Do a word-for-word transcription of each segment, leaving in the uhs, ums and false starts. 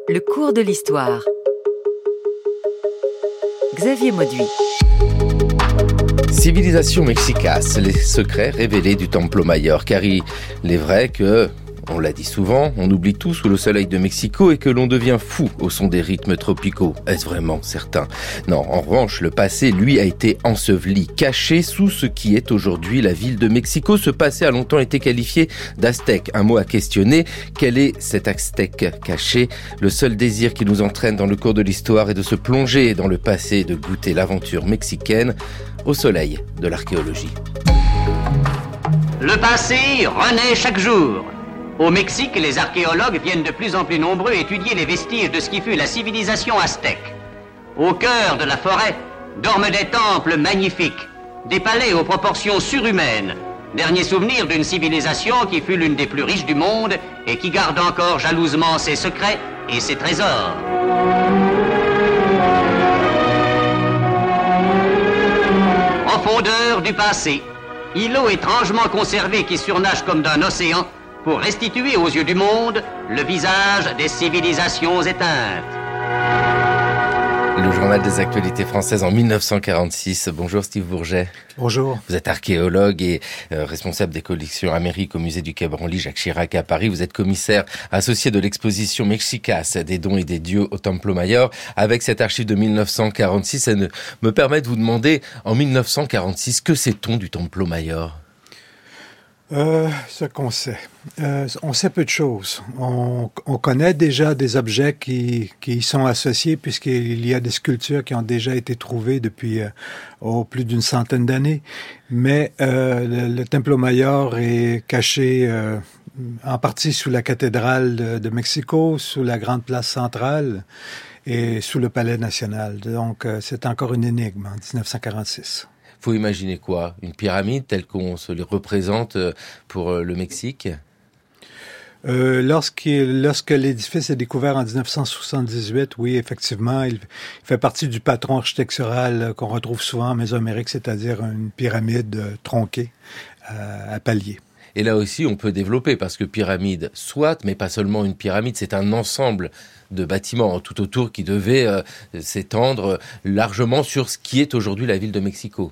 Le cours de l'histoire. Xavier Mauduit. Civilisation mexicace, les secrets révélés du Templo Mayor. Car il est vrai que, on l'a dit souvent, on oublie tout sous le soleil de Mexico et que l'on devient fou au son des rythmes tropicaux. Est-ce vraiment certain? Non, en revanche, le passé, lui, a été enseveli, caché sous ce qui est aujourd'hui la ville de Mexico. Ce passé a longtemps été qualifié d'aztèque, un mot à questionner. Quel est cet aztèque caché? Le seul désir qui nous entraîne dans le cours de l'histoire est de se plonger dans le passé et de goûter l'aventure mexicaine au soleil de l'archéologie. Le passé renaît chaque jour. Au Mexique, les archéologues viennent de plus en plus nombreux étudier les vestiges de ce qui fut la civilisation aztèque. Au cœur de la forêt dorment des temples magnifiques, des palais aux proportions surhumaines, dernier souvenir d'une civilisation qui fut l'une des plus riches du monde et qui garde encore jalousement ses secrets et ses trésors. Profondeur du passé, îlot étrangement conservé qui surnage comme d'un océan, pour restituer aux yeux du monde le visage des civilisations éteintes. Le journal des actualités françaises en dix-neuf cent quarante-six. Bonjour Steve Bourget. Bonjour. Vous êtes archéologue et euh, responsable des collections Amérique au musée du Quai Branly Jacques Chirac à Paris. Vous êtes commissaire associé de l'exposition Mexicace des dons et des dieux au Templo Mayor. Avec cette archive de dix-neuf cent quarante-six, ça me permet de vous demander, en dix-neuf cent quarante-six, que sait-on du Templo Mayor? Euh, ce qu'on sait. Euh, on sait peu de choses. On, on connaît déjà des objets qui, qui y sont associés puisqu'il y a des sculptures qui ont déjà été trouvées depuis euh, oh, plus d'une centaine d'années. Mais euh, le, le Templo Mayor est caché euh, en partie sous la cathédrale de, de Mexico, sous la grande place centrale et sous le palais national. Donc euh, c'est encore une énigme en dix-neuf cent quarante-six. Faut imaginer quoi? Une pyramide telle qu'on se les représente pour le Mexique? Euh, lorsque, lorsque l'édifice est découvert en dix-neuf cent soixante-dix-huit, oui, effectivement, il fait partie du patron architectural qu'on retrouve souvent en Mésoamérique, c'est-à-dire une pyramide tronquée à, à paliers. Et là aussi, on peut développer, parce que pyramide, soit, mais pas seulement une pyramide, c'est un ensemble de bâtiments tout autour qui devait euh, s'étendre largement sur ce qui est aujourd'hui la ville de Mexico.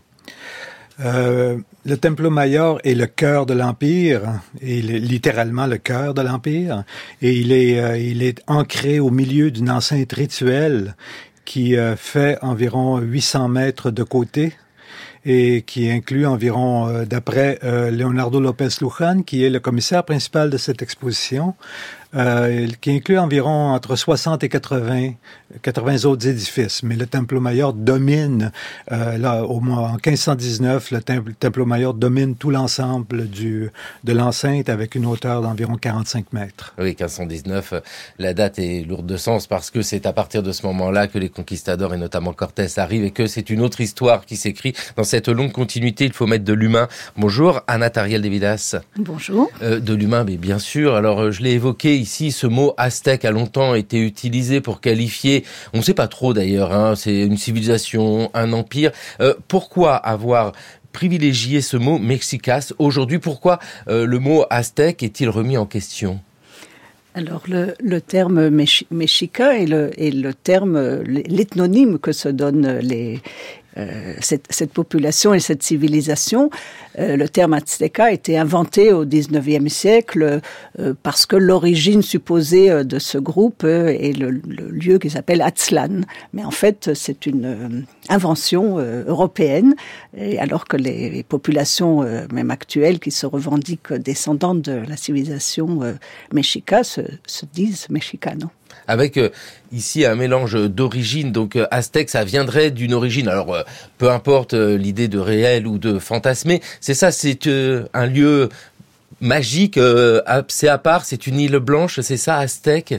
Euh, le Templo Mayor est le cœur de l'Empire, et il est littéralement le cœur de l'Empire, et il est, euh, il est ancré au milieu d'une enceinte rituelle qui euh, fait environ huit cents mètres de côté, et qui inclut environ, euh, d'après euh, Leonardo López Luján, qui est le commissaire principal de cette exposition, euh, qui inclut environ entre soixante et quatre-vingts, quatre-vingts autres édifices. Mais le Templo Mayor domine, euh, là, au moins en quinze cent dix-neuf, le Templo, Templo Mayor domine tout l'ensemble du, de l'enceinte avec une hauteur d'environ quarante-cinq mètres. Oui, quinze cent dix-neuf, la date est lourde de sens parce que c'est à partir de ce moment-là que les conquistadors et notamment Cortés arrivent et que c'est une autre histoire qui s'écrit. Dans cette longue continuité, il faut mettre de l'humain. Bonjour, Anna Tariel-Devidas. Bonjour. Euh, de l'humain, mais bien sûr. Alors, euh, je l'ai évoqué ici, ce mot aztèque a longtemps été utilisé pour qualifier, on ne sait pas trop d'ailleurs, hein, c'est une civilisation, un empire. Euh, pourquoi avoir privilégié ce mot mexicace aujourd'hui? Pourquoi euh, le mot aztèque est-il remis en question? Alors, le, le terme mexica est le, est le terme, l'ethnonyme que se donnent les, euh, cette, cette population et cette civilisation. Euh, le terme azteca a été inventé au dix-neuvième siècle euh, parce que l'origine supposée euh, de ce groupe euh, est le, le lieu qui s'appelle Aztlán. Mais en fait, c'est une euh, invention euh, européenne, et alors que les, les populations, euh, même actuelles, qui se revendiquent descendantes de la civilisation euh, mexica, se, se disent mexicanos. Avec euh, ici un mélange d'origine, donc euh, aztèque, ça viendrait d'une origine. Alors, euh, peu importe euh, l'idée de réel ou de fantasmé, c'est ça, c'est euh, un lieu magique, euh, c'est à part, c'est une île blanche, c'est ça, aztèque?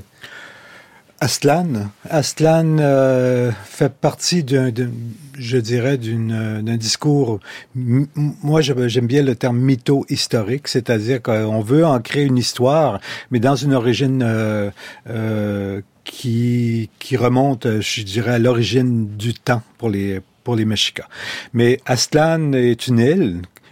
Aztlán, Aztlán euh, fait partie d'un, d'un je dirais, d'une, d'un discours. M- moi, j'aime bien le terme mytho-historique, c'est-à-dire qu'on veut en créer une histoire, mais dans une origine euh, euh, qui qui remonte, je dirais, à l'origine du temps pour les pour les Mexicas. Mais Aztlán est une île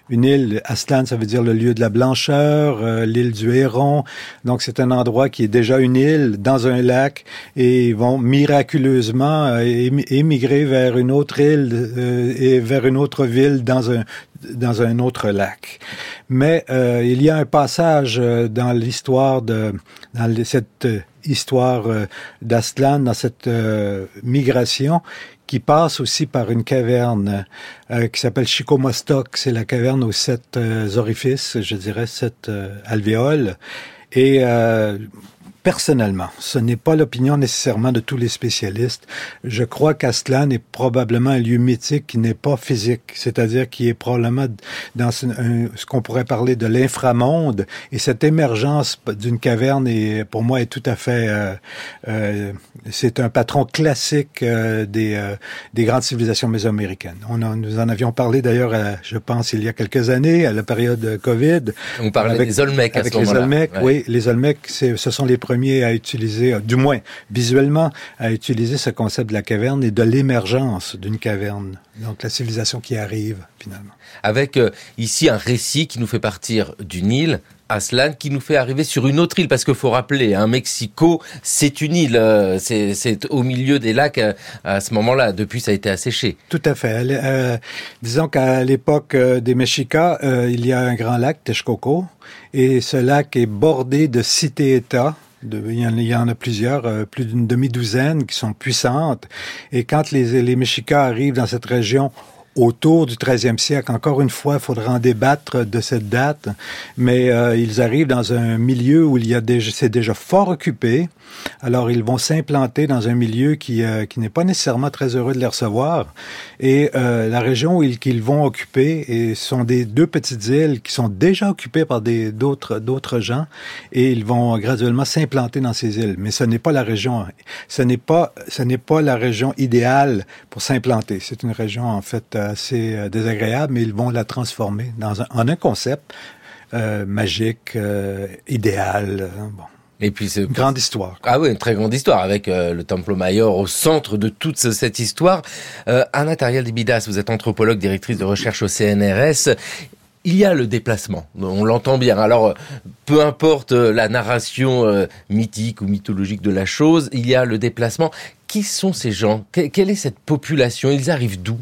une île. Aztlán, ça veut dire le lieu de la blancheur, euh, l'île du héron. Donc, c'est un endroit qui est déjà une île dans un lac et ils vont miraculeusement euh, émigrer vers une autre île euh, et vers une autre ville dans un dans un autre lac. Mais euh, il y a un passage euh, dans l'histoire de dans cette euh, histoire euh, d'Aztlán, dans cette euh, migration, qui passe aussi par une caverne euh, qui s'appelle Chicomostoc. C'est la caverne aux sept euh, orifices, je dirais sept euh, alvéoles. Et euh, personnellement, ce n'est pas l'opinion nécessairement de tous les spécialistes. Je crois qu'Aztlán est probablement un lieu mythique qui n'est pas physique, c'est-à-dire qui est probablement dans ce, un, ce qu'on pourrait parler de l'inframonde. Et cette émergence d'une caverne, est, pour moi, est tout à fait... Euh, euh, c'est un patron classique euh, des, euh, des grandes civilisations mésoaméricaines. On en, nous en avions parlé d'ailleurs, à, je pense, il y a quelques années, à la période COVID. On parlait avec, des Olmecs à avec ce moment-là. les Olmecs, ouais. oui. Les Olmecs, c'est, ce sont les premiers à utiliser, du moins visuellement, à utiliser ce concept de la caverne et de l'émergence d'une caverne. Donc la civilisation qui arrive, finalement. Avec euh, ici un récit qui nous fait partir d'une île, Aztlán, qui nous fait arriver sur une autre île, parce qu'il faut rappeler, hein, Mexico, c'est une île, euh, c'est, c'est au milieu des lacs euh, à ce moment-là. Depuis, ça a été asséché. Tout à fait. Euh, disons qu'à l'époque euh, des Mexicas, euh, il y a un grand lac, Texcoco, et ce lac est bordé de cités-États. De, il, y en, il y en a plusieurs, euh, plus d'une demi-douzaine qui sont puissantes. Et quand les, les Mexicas arrivent dans cette région autour du treizième siècle, encore une fois, il faudra en débattre de cette date, mais euh, ils arrivent dans un milieu où il y a déjà, c'est déjà fort occupé. Alors, ils vont s'implanter dans un milieu qui, euh, qui n'est pas nécessairement très heureux de les recevoir. Et euh, la région où ils, qu'ils vont occuper et sont des deux petites îles qui sont déjà occupées par des, d'autres, d'autres gens, et ils vont graduellement s'implanter dans ces îles. Mais ce n'est pas la région, ce n'est pas, ce n'est pas la région idéale pour s'implanter. C'est une région, en fait, assez euh, désagréable, mais ils vont la transformer dans un, en un concept euh, magique, euh, idéal. Hein, bon. Et puis c'est une grande histoire. Ah oui, une très grande histoire avec euh, le Templo Mayor au centre de toute ce, cette histoire. Euh, Ana Tarialdi-Bidas, vous êtes anthropologue, directrice de recherche au C N R S. Il y a le déplacement, on l'entend bien. Alors, peu importe la narration euh, mythique ou mythologique de la chose, il y a le déplacement. Qui sont ces gens ? Quelle est cette population ? Ils arrivent d'où ?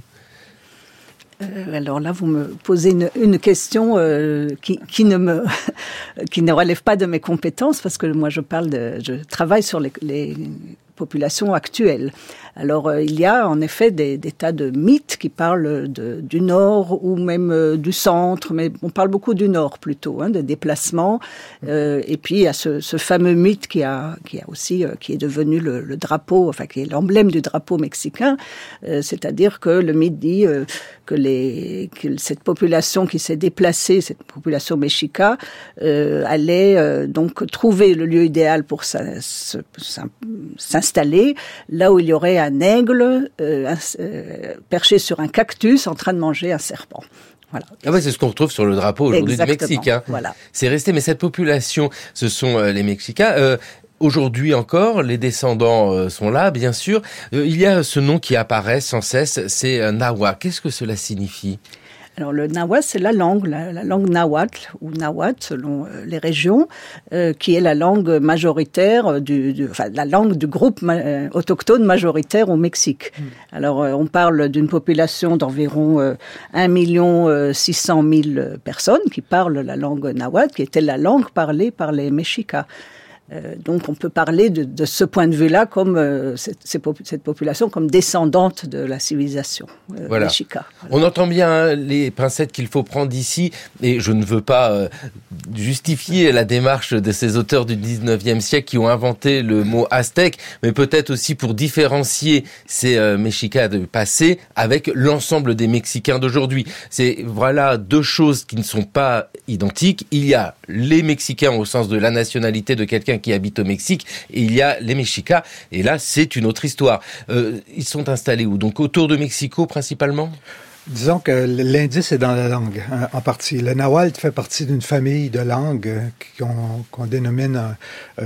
Euh, alors là, vous me posez une, une question euh, qui, qui ne me qui ne relève pas de mes compétences parce que moi je parle de je travaille sur les, les populations actuelles. Alors euh, il y a en effet des, des tas de mythes qui parlent de, du nord ou même euh, du centre, mais on parle beaucoup du nord plutôt, hein, de déplacements. Euh, et puis il y a ce, ce fameux mythe qui a qui a aussi euh, qui est devenu le, le drapeau, enfin qui est l'emblème du drapeau mexicain, euh, c'est-à-dire que le mythe dit euh, que les que cette population qui s'est déplacée, cette population mexica, euh, allait euh, donc trouver le lieu idéal pour sa, sa, sa, s'installer là où il y aurait un aigle euh, un, euh, perché sur un cactus en train de manger un serpent. Voilà. Ah ouais, c'est ce qu'on retrouve sur le drapeau aujourd'hui Exactement. du Mexique. Hein. Voilà. C'est resté, mais cette population, ce sont euh, les Mexicas. Euh, Aujourd'hui encore, les descendants euh, sont là, bien sûr. Euh, il y a ce nom qui apparaît sans cesse, c'est euh, Nahua. Qu'est-ce que cela signifie ? Alors le Nahua, c'est la langue, la, la langue nahuatl ou nahuatl selon euh, les régions, euh, qui est la langue majoritaire du, du enfin la langue du groupe ma, euh, autochtone majoritaire au Mexique. Mmh. Alors euh, on parle d'une population d'environ euh, un million six cent mille personnes qui parlent la langue nahuatl, qui était la langue parlée par les Mexicas. Euh, donc on peut parler de, de ce point de vue-là comme euh, cette, cette population comme descendante de la civilisation euh, voilà. mexica. Voilà. On entend bien hein, les pincettes qu'il faut prendre ici, et je ne veux pas euh, justifier la démarche de ces auteurs du dix-neuvième siècle qui ont inventé le mot aztèque, mais peut-être aussi pour différencier ces euh, Mexicas du passé avec l'ensemble des Mexicains d'aujourd'hui. C'est voilà deux choses qui ne sont pas identiques. Il y a les Mexicains au sens de la nationalité de quelqu'un qui habite au Mexique, et il y a les Mexicas, et là c'est une autre histoire. Euh, ils sont installés où ? Donc autour de Mexico principalement ? Disons que l'indice est dans la langue, en partie. Le nahuatl fait partie d'une famille de langues qu'on, qu'on dénomine euh,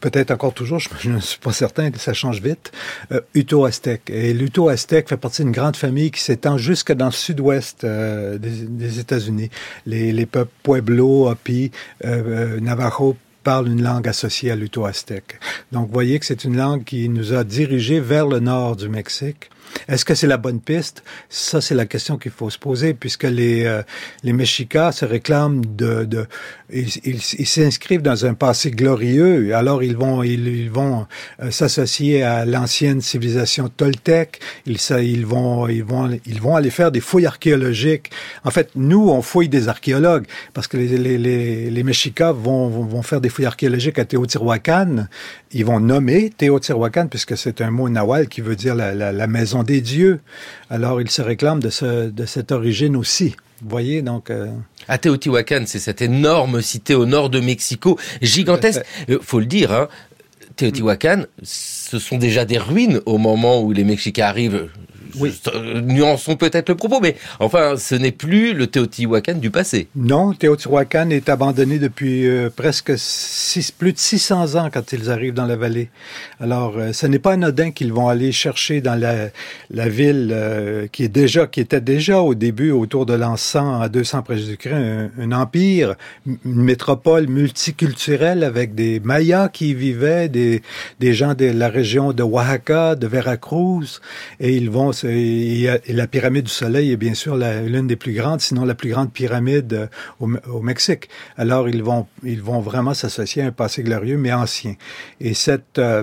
peut-être encore toujours, je, je ne suis pas certain, ça change vite, euh, Uto-Aztèque. Et l'Uto-Aztèque fait partie d'une grande famille qui s'étend jusque dans le sud-ouest euh, des, des États-Unis. Les, les peuples Pueblo, Hopi, euh, Navajo parlent une langue associée à l'Uto-Aztèque. Donc, vous voyez que c'est une langue qui nous a dirigés vers le nord du Mexique. Est-ce que c'est la bonne piste? Ça, c'est la question qu'il faut se poser, puisque les euh, les Mexicas se réclament de... de ils, ils, ils s'inscrivent dans un passé glorieux, alors ils vont ils, ils vont euh, s'associer à l'ancienne civilisation toltèque, ils, ça, ils, vont, ils, vont, ils vont aller faire des fouilles archéologiques. En fait, nous, on fouille des archéologues, parce que les, les, les, les Mexicas vont, vont, vont faire des fouilles archéologiques à Teotihuacan. Ils vont nommer Teotihuacan, puisque c'est un mot nahuatl qui veut dire la, la, la maison des dieux. Alors, ils se réclament de, ce, de cette origine aussi. Vous voyez, donc... Euh... À Teotihuacan, c'est cette énorme cité au nord de Mexico, gigantesque. Euh, faut le dire, hein, Teotihuacan, ce sont déjà des ruines au moment où les Mexicains arrivent. Oui. Euh, nuançons peut-être le propos, mais enfin, ce n'est plus le Teotihuacan du passé. Non, Teotihuacan est abandonné depuis euh, presque six, plus de six cents ans quand ils arrivent dans la vallée. Alors, euh, ce n'est pas anodin qu'ils vont aller chercher dans la, la ville euh, qui est déjà, qui était déjà au début autour de l'an cent à deux cents après Jésus-Christ, un, un empire, une métropole multiculturelle avec des Mayas qui y vivaient, des, des gens de la région de Oaxaca, de Veracruz, et ils vont Et, et la pyramide du Soleil est bien sûr la, l'une des plus grandes, sinon la plus grande pyramide au, au Mexique. Alors ils vont, ils vont vraiment s'associer à un passé glorieux, mais ancien. Et cette, euh,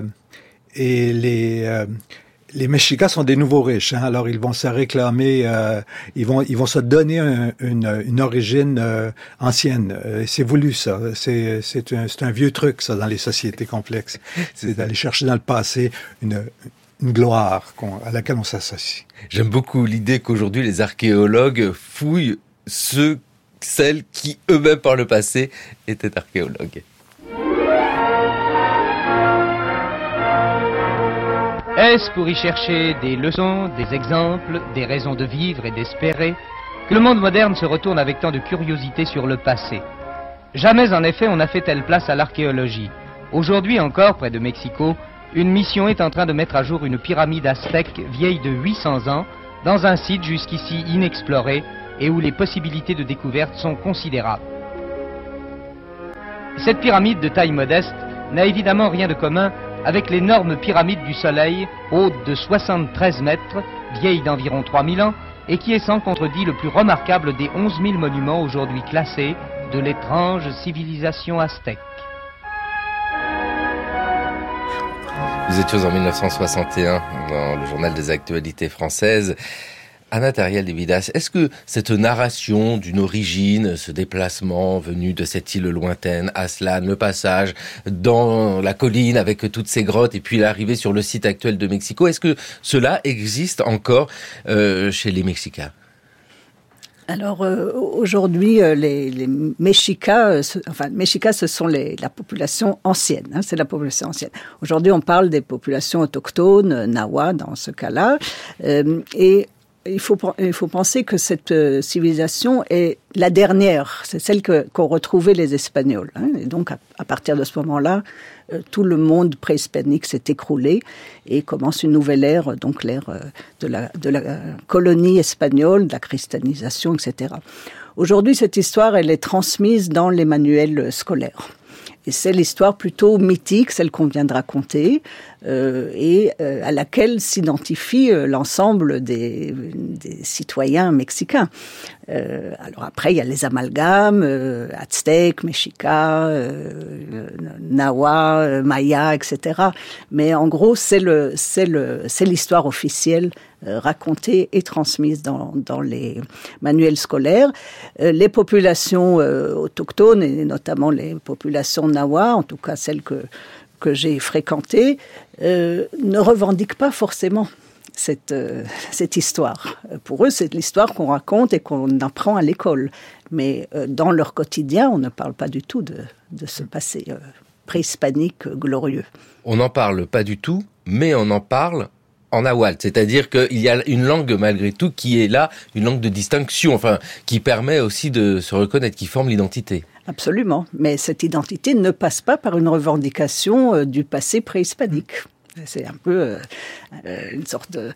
et les, euh, les Mexicas sont des nouveaux riches, hein? Alors ils vont se réclamer, euh, ils vont, ils vont se donner un, une, une origine euh, ancienne. Euh, c'est voulu ça. C'est, c'est un, c'est un vieux truc ça dans les sociétés complexes. C'est d'aller chercher dans le passé une une gloire à laquelle on s'associe. J'aime beaucoup l'idée qu'aujourd'hui les archéologues fouillent ceux, celles qui eux-mêmes par le passé étaient archéologues. Est-ce pour y chercher des leçons, des exemples, des raisons de vivre et d'espérer que le monde moderne se retourne avec tant de curiosité sur le passé? Jamais en effet on n'a fait telle place à l'archéologie. Aujourd'hui encore, près de Mexico, une mission est en train de mettre à jour une pyramide aztèque vieille de huit cents ans dans un site jusqu'ici inexploré et où les possibilités de découverte sont considérables. Cette pyramide de taille modeste n'a évidemment rien de commun avec l'énorme pyramide du Soleil, haute de soixante-treize mètres, vieille d'environ trois mille ans et qui est sans contredit le plus remarquable des onze mille monuments aujourd'hui classés de l'étrange civilisation aztèque. Nous étions en dix-neuf cent soixante et un dans le journal des actualités françaises. Anna Tériel-Devidas, est-ce que cette narration d'une origine, ce déplacement venu de cette île lointaine, Aztlán, le passage dans la colline avec toutes ces grottes et puis l'arrivée sur le site actuel de Mexico, est-ce que cela existe encore euh, chez les Mexicains ? Alors euh, aujourd'hui, euh, les, les Mexicas, euh, ce, enfin Mexicas, ce sont les, la population ancienne. Hein, c'est la population ancienne. Aujourd'hui, on parle des populations autochtones, euh, Nahuas dans ce cas-là, euh, et il faut il faut penser que cette euh, civilisation est la dernière. C'est celle que qu'ont retrouvée les Espagnols. Hein, et donc à, à partir de ce moment-là, euh, tout le monde préhispanique s'est écroulé et commence une nouvelle ère, donc l'ère euh, de la de la colonie espagnole, de la christianisation, et cetera. Aujourd'hui, cette histoire, elle est transmise dans les manuels scolaires. Et c'est l'histoire plutôt mythique, celle qu'on vient de raconter, euh, et euh, à laquelle s'identifie euh, l'ensemble des, des citoyens mexicains. Euh, alors après, il y a les amalgames, euh, aztèques, mexicas, euh, nahuas, euh, mayas, et cetera. Mais en gros, c'est le, c'est le, c'est l'histoire officielle euh, racontée et transmise dans, dans les manuels scolaires. Euh, les populations euh, autochtones, et notamment les populations nahuas, en tout cas celles que que j'ai fréquentées, euh, ne revendiquent pas forcément cette, euh, cette histoire. Pour eux, c'est l'histoire qu'on raconte et qu'on apprend à l'école. Mais euh, dans leur quotidien, on ne parle pas du tout de, de ce passé euh, préhispanique euh, glorieux. On n'en parle pas du tout, mais on en parle en nahuatl. C'est-à-dire qu'il y a une langue, malgré tout, qui est là, une langue de distinction, enfin, qui permet aussi de se reconnaître, qui forme l'identité. Absolument. Mais cette identité ne passe pas par une revendication euh, du passé préhispanique. C'est un peu euh, une sorte de...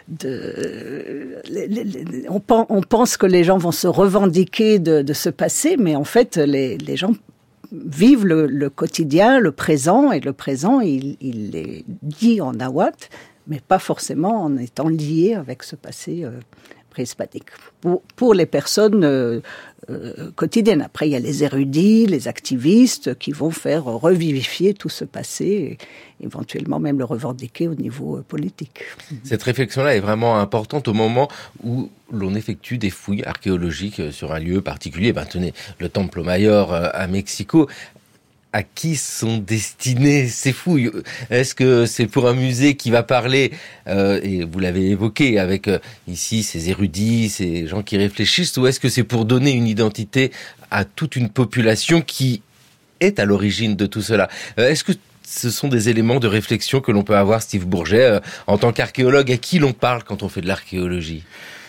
de les, les, les, on, pense, on pense que les gens vont se revendiquer de, de ce passé, mais en fait, les, les gens vivent le, le quotidien, le présent, et le présent, il, il est dit en nahuatl, mais pas forcément en étant lié avec ce passé euh, préhispanique. Pour, pour les personnes euh, euh, quotidiennes. Après, il y a les érudits, les activistes qui vont faire revivifier tout ce passé et éventuellement même le revendiquer au niveau euh, politique. Cette réflexion-là est vraiment importante au moment où l'on effectue des fouilles archéologiques sur un lieu particulier. Ben, tenez, le Templo Mayor à Mexico. À qui sont destinées ces fouilles? Est-ce que c'est pour un musée qui va parler, euh, et vous l'avez évoqué, avec euh, ici ces érudits, ces gens qui réfléchissent, ou est-ce que c'est pour donner une identité à toute une population qui est à l'origine de tout cela? euh, Est-ce que ce sont des éléments de réflexion que l'on peut avoir, Steve Bourget, euh, en tant qu'archéologue? À qui l'on parle quand on fait de l'archéologie?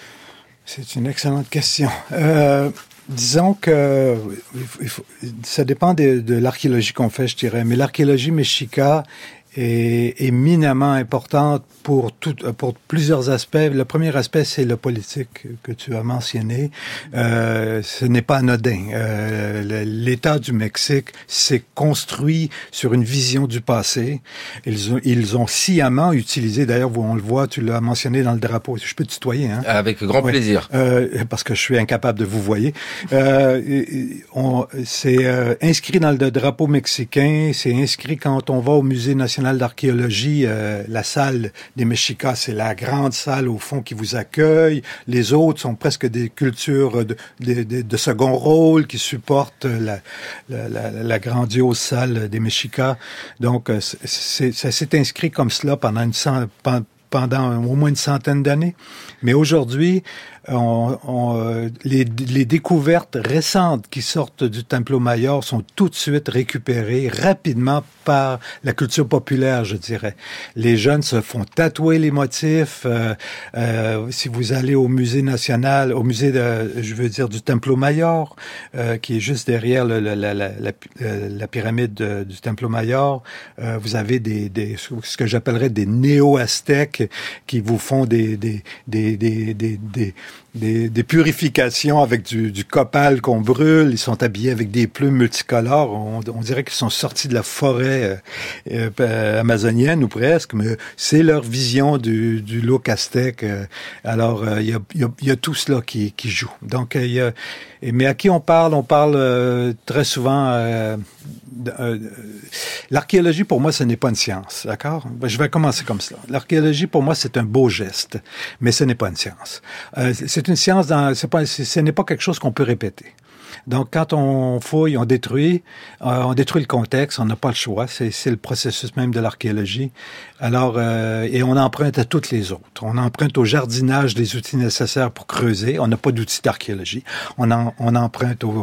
C'est une excellente question. Euh... Disons que il faut, ça dépend de, de l'archéologie qu'on fait, je dirais. Mais l'archéologie mexica est éminemment importante pour tout, pour plusieurs aspects. Le premier aspect, c'est le politique que tu as mentionné. Euh, ce n'est pas anodin. Euh, L'État du Mexique s'est construit sur une vision du passé. Ils ont, ils ont sciemment utilisé, d'ailleurs, on le voit, tu l'as mentionné dans le drapeau. Je peux tutoyer, hein? Avec grand ouais. plaisir. Euh, parce que je suis incapable de vous voyer. Euh, on, c'est euh, inscrit dans le drapeau mexicain. C'est inscrit quand on va au Musée national d'archéologie, euh, la salle des Mexicas, c'est la grande salle au fond qui vous accueille. Les autres sont presque des cultures de, de, de, de second rôle qui supportent la, la, la, la grandiose salle des Mexicas. Donc, c'est, ça s'est inscrit comme cela pendant une cent, pendant au moins une centaine d'années. Mais aujourd'hui, on, on, les, les découvertes récentes qui sortent du Templo Mayor sont tout de suite récupérées rapidement par la culture populaire, je dirais. Les jeunes se font tatouer les motifs. Euh, euh, si vous allez au musée national, au musée, de, je veux dire, du Templo Mayor, euh, qui est juste derrière le, la, la, la, la, la pyramide de, du Templo Mayor, euh, vous avez des, des, ce que j'appellerais des néo-aztèques qui vous font des, des, des, des, des, des Des, des purifications avec du, du copal qu'on brûle. Ils sont habillés avec des plumes multicolores. On, on dirait qu'ils sont sortis de la forêt euh, euh, amazonienne ou presque, mais c'est leur vision du, du look aztèque. Alors, il euh, y, a, y, a, y a tout cela qui, qui joue. Donc, il y a, mais à qui on parle? On parle euh, très souvent... Euh, euh, l'archéologie, pour moi, ce n'est pas une science, d'accord? Je vais commencer comme cela. L'archéologie, pour moi, c'est un beau geste, mais ce n'est pas une science. Euh, c'est une science, dans, c'est pas, c'est, ce n'est pas quelque chose qu'on peut répéter. Donc, quand on fouille, on détruit, euh, on détruit le contexte, on n'a pas le choix, c'est, c'est le processus même de l'archéologie. Alors, euh, et on emprunte à toutes les autres. On emprunte au jardinage des outils nécessaires pour creuser. On n'a pas d'outils d'archéologie. On, en, on emprunte aux,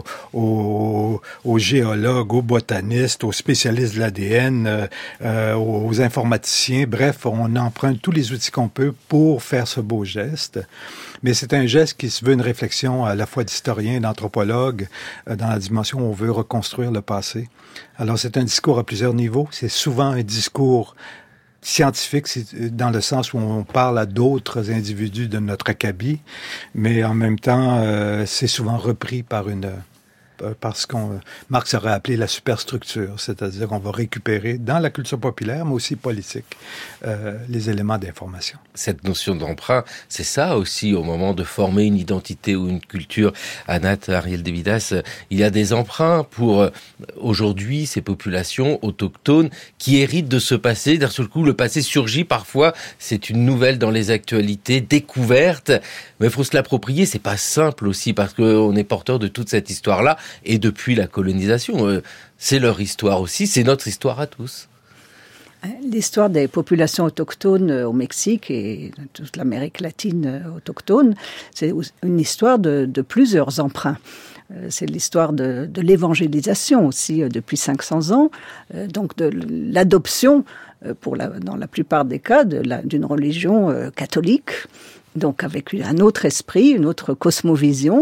aux, aux géologues, aux botanistes, aux spécialistes de l'A D N, euh, euh, aux informaticiens. Bref, on emprunte tous les outils qu'on peut pour faire ce beau geste. Mais c'est un geste qui se veut une réflexion à la fois d'historien et d'anthropologue euh, dans la dimension où on veut reconstruire le passé. Alors, c'est un discours à plusieurs niveaux. C'est souvent un discours scientifique, c'est dans le sens où on parle à d'autres individus de notre acabit, mais en même temps, euh, c'est souvent repris par une... parce qu'on Marx aurait appelé la superstructure, c'est-à-dire qu'on va récupérer dans la culture populaire, mais aussi politique, euh, les éléments d'information. Cette notion d'emprunt, c'est ça aussi, au moment de former une identité ou une culture. Anat, Ariel de Vidas, il y a des emprunts pour euh, aujourd'hui ces populations autochtones qui héritent de ce passé. D'un seul coup, le passé surgit parfois, c'est une nouvelle dans les actualités, découverte, mais il faut se l'approprier. C'est pas simple aussi parce qu'on est porteur de toute cette histoire-là. Et depuis la colonisation, euh, c'est leur histoire aussi, c'est notre histoire à tous. L'histoire des populations autochtones au Mexique et toute l'Amérique latine autochtone, c'est une histoire de, de plusieurs emprunts. C'est l'histoire de, de l'évangélisation aussi depuis cinq cents ans, donc de l'adoption, pour la, dans la plupart des cas, de la, d'une religion catholique, donc avec un autre esprit, une autre cosmovision,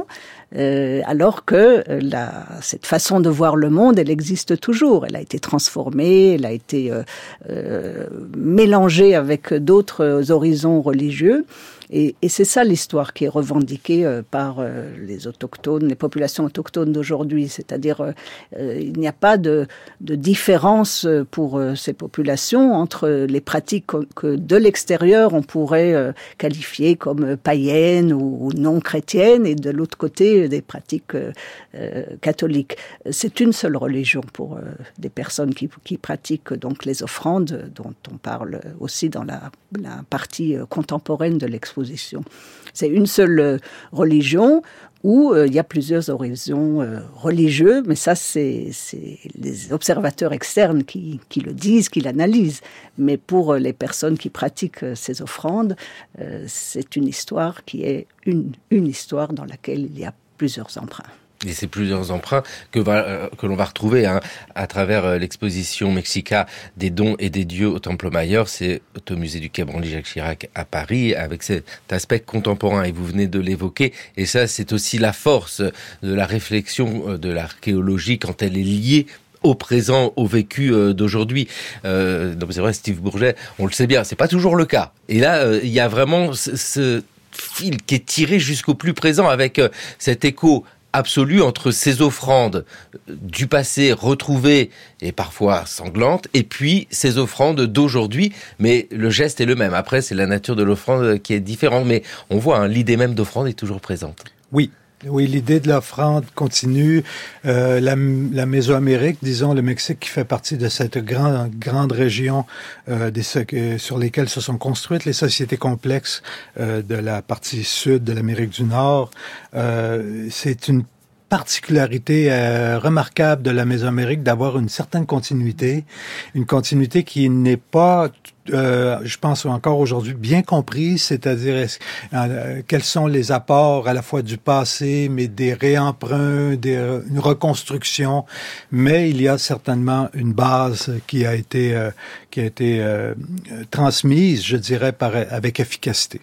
euh, alors que la, cette façon de voir le monde, elle existe toujours. Elle a été transformée, elle a été euh, euh, mélangée avec d'autres horizons religieux. Et, et c'est ça l'histoire qui est revendiquée euh, par euh, les autochtones, les populations autochtones d'aujourd'hui. C'est-à-dire, euh, il n'y a pas de, de différence pour euh, ces populations entre les pratiques que, que de l'extérieur on pourrait euh, qualifier comme païennes ou, ou non chrétiennes, et de l'autre côté des pratiques euh, euh, catholiques. C'est une seule religion pour euh, des personnes qui, qui pratiquent donc les offrandes, dont on parle aussi dans la, la partie euh, contemporaine de l'exposition. C'est une seule religion où euh, il y a plusieurs horizons euh, religieux, mais ça, c'est, c'est les observateurs externes qui, qui le disent, qui l'analysent. Mais pour les personnes qui pratiquent ces offrandes, euh, c'est une histoire qui est une, une histoire dans laquelle il y a plusieurs emprunts. Et c'est plusieurs emprunts que, va, euh, que l'on va retrouver hein, à travers euh, l'exposition Mexica des dons et des dieux au Templo Mayor. C'est au musée du Quai Branly-Jacques Chirac à Paris, avec cet aspect contemporain, et vous venez de l'évoquer. Et ça, c'est aussi la force de la réflexion euh, de l'archéologie quand elle est liée au présent, au vécu euh, d'aujourd'hui. Euh, donc c'est vrai, Steve Bourget, on le sait bien, c'est pas toujours le cas. Et là, euh, il y a vraiment ce, ce fil qui est tiré jusqu'au plus présent, avec euh, cet écho absolue entre ces offrandes du passé retrouvées et parfois sanglantes, et puis ces offrandes d'aujourd'hui, mais le geste est le même. Après, c'est la nature de l'offrande qui est différente, mais on voit, hein, l'idée même d'offrande est toujours présente. Oui. Oui, l'idée de l'offrande continue. Euh, la, la Mésoamérique, disons, le Mexique, qui fait partie de cette grande, grande région euh, des, euh, sur lesquelles se sont construites les sociétés complexes euh, de la partie sud de l'Amérique du Nord. Euh, c'est une particularité euh, remarquable de la Mésoamérique d'avoir une certaine continuité, une continuité qui n'est pas, euh, je pense encore aujourd'hui, bien comprise, c'est-à-dire euh, quels sont les apports à la fois du passé, mais des réemprunts, des, une reconstruction, mais il y a certainement une base qui a été, euh, qui a été euh, transmise, je dirais, par, avec efficacité.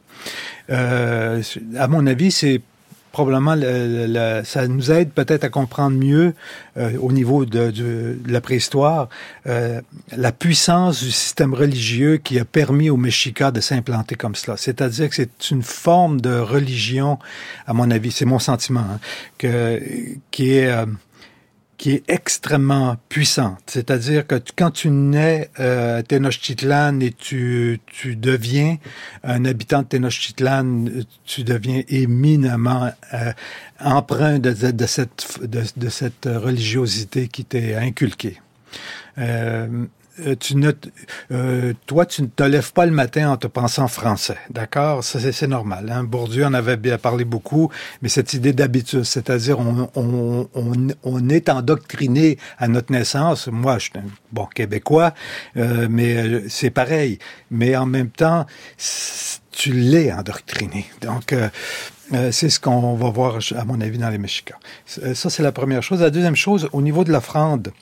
Euh, à mon avis, c'est probablement, le, le, ça nous aide peut-être à comprendre mieux, euh, au niveau de, de, de la préhistoire, euh, la puissance du système religieux qui a permis aux Mexicas de s'implanter comme cela. C'est-à-dire que c'est une forme de religion, à mon avis, c'est mon sentiment, hein, que, qui est... Euh, qui est extrêmement puissante. C'est-à-dire que tu, quand tu nais euh, à Tenochtitlan et tu, tu deviens un habitant de Tenochtitlan, tu deviens éminemment euh, empreint de, de, de, cette, de, de cette religiosité qui t'est inculquée. Euh, tu ne, euh, toi, tu ne te lèves pas le matin en te pensant français, d'accord? Ça, c'est, c'est normal. Hein? Bourdieu en avait bien parlé beaucoup, mais cette idée d'habitude, c'est-à-dire on, on, on, on est endoctriné à notre naissance. Moi, je suis un bon Québécois, euh, mais c'est pareil. Mais en même temps, tu l'es endoctriné. Donc, euh, Euh, c'est ce qu'on va voir, à mon avis, dans les Mexicas. Ça, c'est la première chose. La deuxième chose, au niveau de l'offrande,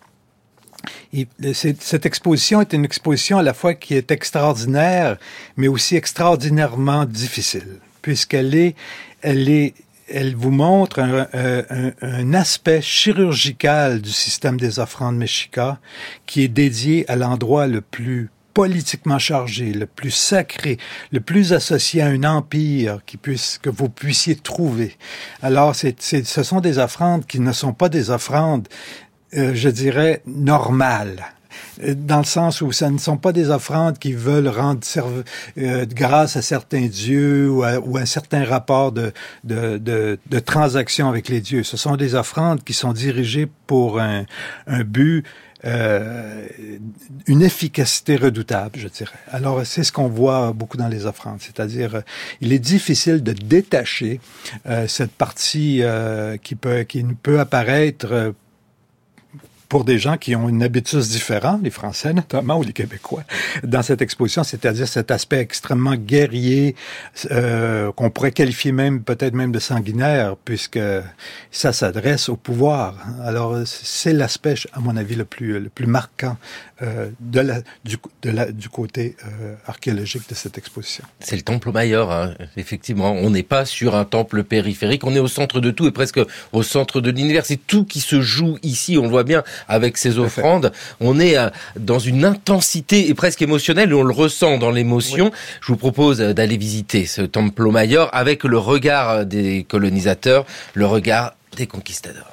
et cette exposition est une exposition à la fois qui est extraordinaire, mais aussi extraordinairement difficile, puisqu'elle est, elle est, elle vous montre un, un, un aspect chirurgical du système des offrandes mexicas qui est dédié à l'endroit le plus politiquement chargé, le plus sacré, le plus associé à un empire qui puisse, que vous puissiez trouver. Alors, c'est, c'est, ce sont des offrandes qui ne sont pas des offrandes Euh, je dirais, normales, dans le sens où ça ne sont pas des offrandes qui veulent rendre serv- euh, grâce à certains dieux ou à, ou à un certain rapport de, de, de, de transaction avec les dieux. Ce sont des offrandes qui sont dirigées pour un, un but, euh, une efficacité redoutable, je dirais. Alors, c'est ce qu'on voit beaucoup dans les offrandes, c'est-à-dire, euh, il est difficile de détacher euh, cette partie euh, qui peut, qui peut apparaître euh, pour des gens qui ont une habitus différent, les Français notamment ou les Québécois, dans cette exposition, c'est-à-dire cet aspect extrêmement guerrier, euh, qu'on pourrait qualifier même peut-être même de sanguinaire, puisque ça s'adresse au pouvoir. Alors c'est l'aspect, à mon avis, le plus le plus marquant euh, de la du de la du côté euh, archéologique de cette exposition. C'est le Temple Mayor, hein. Effectivement. On n'est pas sur un temple périphérique, on est au centre de tout et presque au centre de l'univers. C'est tout qui se joue ici, on le voit bien avec ces offrandes. On est euh, dans une intensité et presque émotionnelle et on le ressent dans l'émotion. Oui. Je vous propose d'aller visiter ce Templo Mayor avec le regard des colonisateurs, le regard des conquistadors.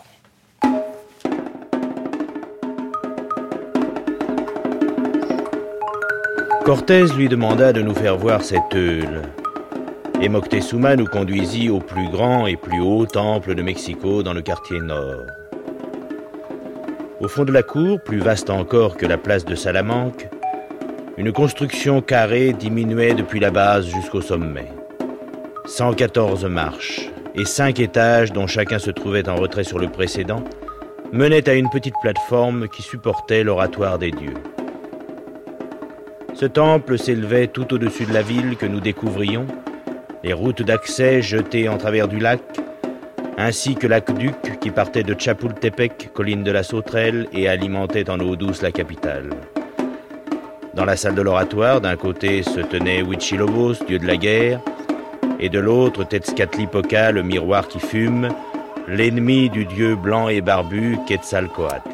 Cortés lui demanda de nous faire voir cette Eule. Et Moctezuma nous conduisit au plus grand et plus haut temple de Mexico dans le quartier nord. Au fond de la cour, plus vaste encore que la place de Salamanque, une construction carrée diminuait depuis la base jusqu'au sommet. cent quatorze marches et cinq étages dont chacun se trouvait en retrait sur le précédent menaient à une petite plateforme qui supportait l'oratoire des dieux. Ce temple s'élevait tout au-dessus de la ville que nous découvrions, les routes d'accès jetées en travers du lac, ainsi que l'aqueduc qui partait de Chapultepec, colline de la Sauterelle, et alimentait en eau douce la capitale. Dans la salle de l'oratoire, d'un côté se tenait Huitzilopochtli, dieu de la guerre, et de l'autre Tezcatlipoca, le miroir qui fume, l'ennemi du dieu blanc et barbu Quetzalcoatl.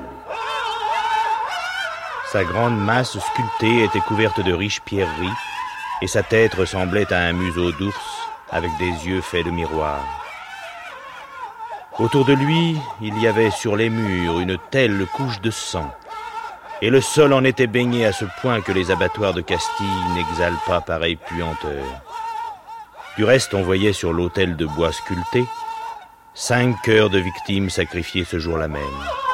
Sa grande masse sculptée était couverte de riches pierreries, et sa tête ressemblait à un museau d'ours avec des yeux faits de miroirs. Autour de lui, il y avait sur les murs une telle couche de sang, et le sol en était baigné à ce point que les abattoirs de Castille n'exhalent pas pareille puanteur. Du reste, on voyait sur l'autel de bois sculpté cinq cœurs de victimes sacrifiés ce jour-là même.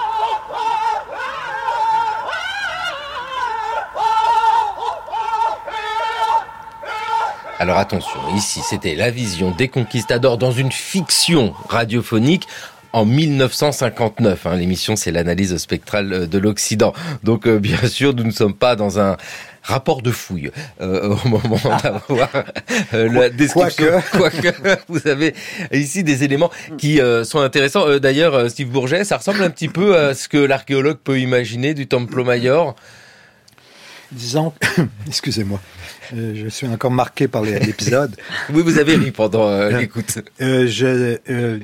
Alors attention, ici c'était la vision des conquistadors dans une fiction radiophonique en mille neuf cent cinquante-neuf. Hein. L'émission c'est l'analyse spectrale de l'Occident. Donc euh, bien sûr nous ne sommes pas dans un rapport de fouille euh, au moment d'avoir euh, la description. Quoique, vous avez ici des éléments qui euh, sont intéressants. Euh, d'ailleurs, Steve Bourget, ça ressemble un petit peu à ce que l'archéologue peut imaginer du Templo Mayor. Disons, excusez-moi, euh, je suis encore marqué par l'épisode. Oui, vous avez ri pendant euh, l'écoute. Euh, je, euh,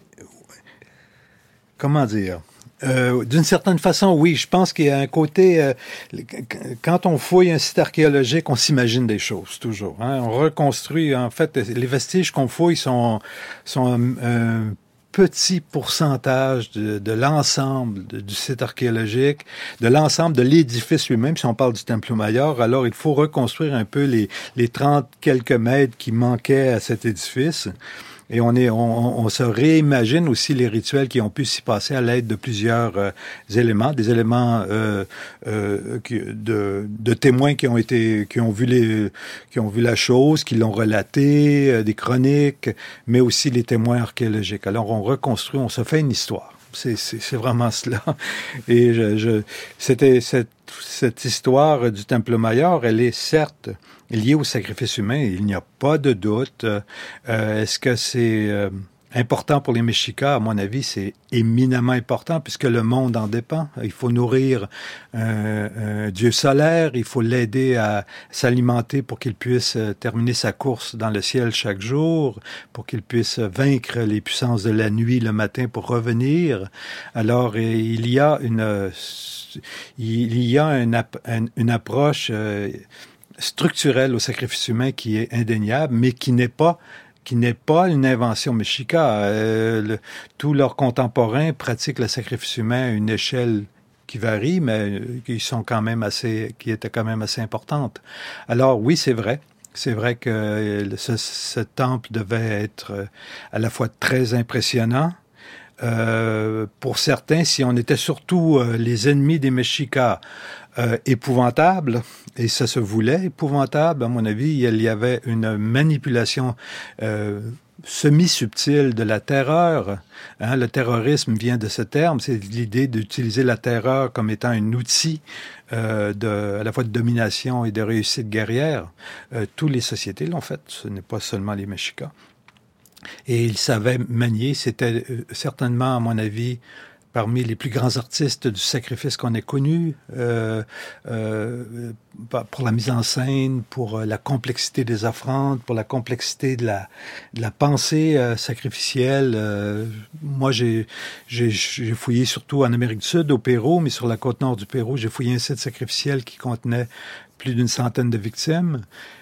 comment dire? Euh, d'une certaine façon, oui, je pense qu'il y a un côté... Euh, quand on fouille un site archéologique, on s'imagine des choses, toujours. Hein? On reconstruit, en fait, les vestiges qu'on fouille sont... sont euh, petit pourcentage de, de l'ensemble de, du site archéologique, de l'ensemble de l'édifice lui-même. Si on parle du Templo Mayor, alors il faut reconstruire un peu les, les trente quelques mètres qui manquaient à cet édifice. Et on, est, on, on se réimagine aussi les rituels qui ont pu s'y passer à l'aide de plusieurs euh, éléments, des éléments euh, euh, qui, de, de témoins qui ont été, qui ont vu les, qui ont vu la chose, qui l'ont relaté, euh, des chroniques, mais aussi les témoins archéologiques. Alors on reconstruit, on se fait une histoire. C'est, c'est, c'est vraiment cela. Et je, je, c'était cette, cette histoire du Templo Mayor, elle est certes liée au sacrifice humain, il n'y a pas de doute. Euh, est-ce que c'est euh, important pour les Mexicas? À mon avis, c'est éminemment important puisque le monde en dépend. Il faut nourrir un, un dieu solaire, il faut l'aider à s'alimenter pour qu'il puisse terminer sa course dans le ciel chaque jour, pour qu'il puisse vaincre les puissances de la nuit le matin pour revenir. Alors, il y a une, il y a une, une approche euh, structurelle au sacrifice humain qui est indéniable, mais qui n'est pas qui n'est pas une invention mexica. Euh, le, tous leurs contemporains pratiquent le sacrifice humain à une échelle qui varie, mais qui sont quand même assez, qui était quand même assez importante. Alors oui, c'est vrai. C'est vrai que ce, ce temple devait être à la fois très impressionnant. Euh, pour certains, si on était surtout euh, les ennemis des Mexicas, euh, épouvantable, et ça se voulait épouvantable, à mon avis, il y avait une manipulation euh, semi-subtile de la terreur. Hein, le terrorisme vient de ce terme, c'est l'idée d'utiliser la terreur comme étant un outil euh, de, à la fois de domination et de réussite guerrière. Euh, toutes les sociétés l'ont fait, ce n'est pas seulement les Mexicas. Et ils savaient manier, c'était euh, certainement, à mon avis, parmi les plus grands artistes du sacrifice qu'on ait connu, euh, euh, pour la mise en scène, pour la complexité des offrandes, pour la complexité de la, de la pensée euh, sacrificielle. Euh, moi, j'ai, j'ai, j'ai fouillé surtout en Amérique du Sud, au Pérou, mais sur la côte nord du Pérou, j'ai fouillé un site sacrificiel qui contenait plus d'une centaine de victimes.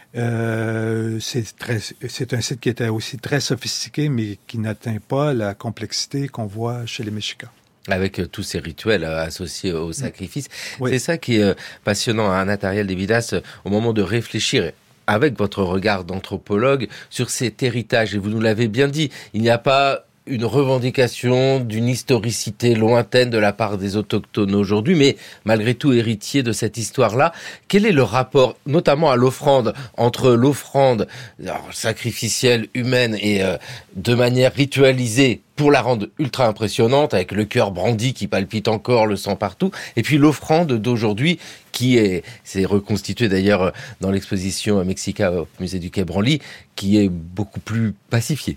Euh, c'est, très, c'est un site qui était aussi très sophistiqué, mais qui n'atteint pas la complexité qu'on voit chez les Mexicas. Avec euh, tous ces rituels euh, associés au sacrifice. Oui. C'est ça qui est euh, passionnant à Natariel Devidas, euh, au moment de réfléchir avec votre regard d'anthropologue sur cet héritage. Et vous nous l'avez bien dit, il n'y a pas une revendication d'une historicité lointaine de la part des autochtones aujourd'hui, mais malgré tout héritier de cette histoire-là. Quel est le rapport, notamment à l'offrande, entre l'offrande alors, sacrificielle, humaine et euh, de manière ritualisée pour la rendre ultra impressionnante, avec le cœur brandi qui palpite encore, le sang partout, et puis l'offrande d'aujourd'hui qui est, c'est reconstitué d'ailleurs dans l'exposition Mexica au musée du Quai Branly, qui est beaucoup plus pacifiée.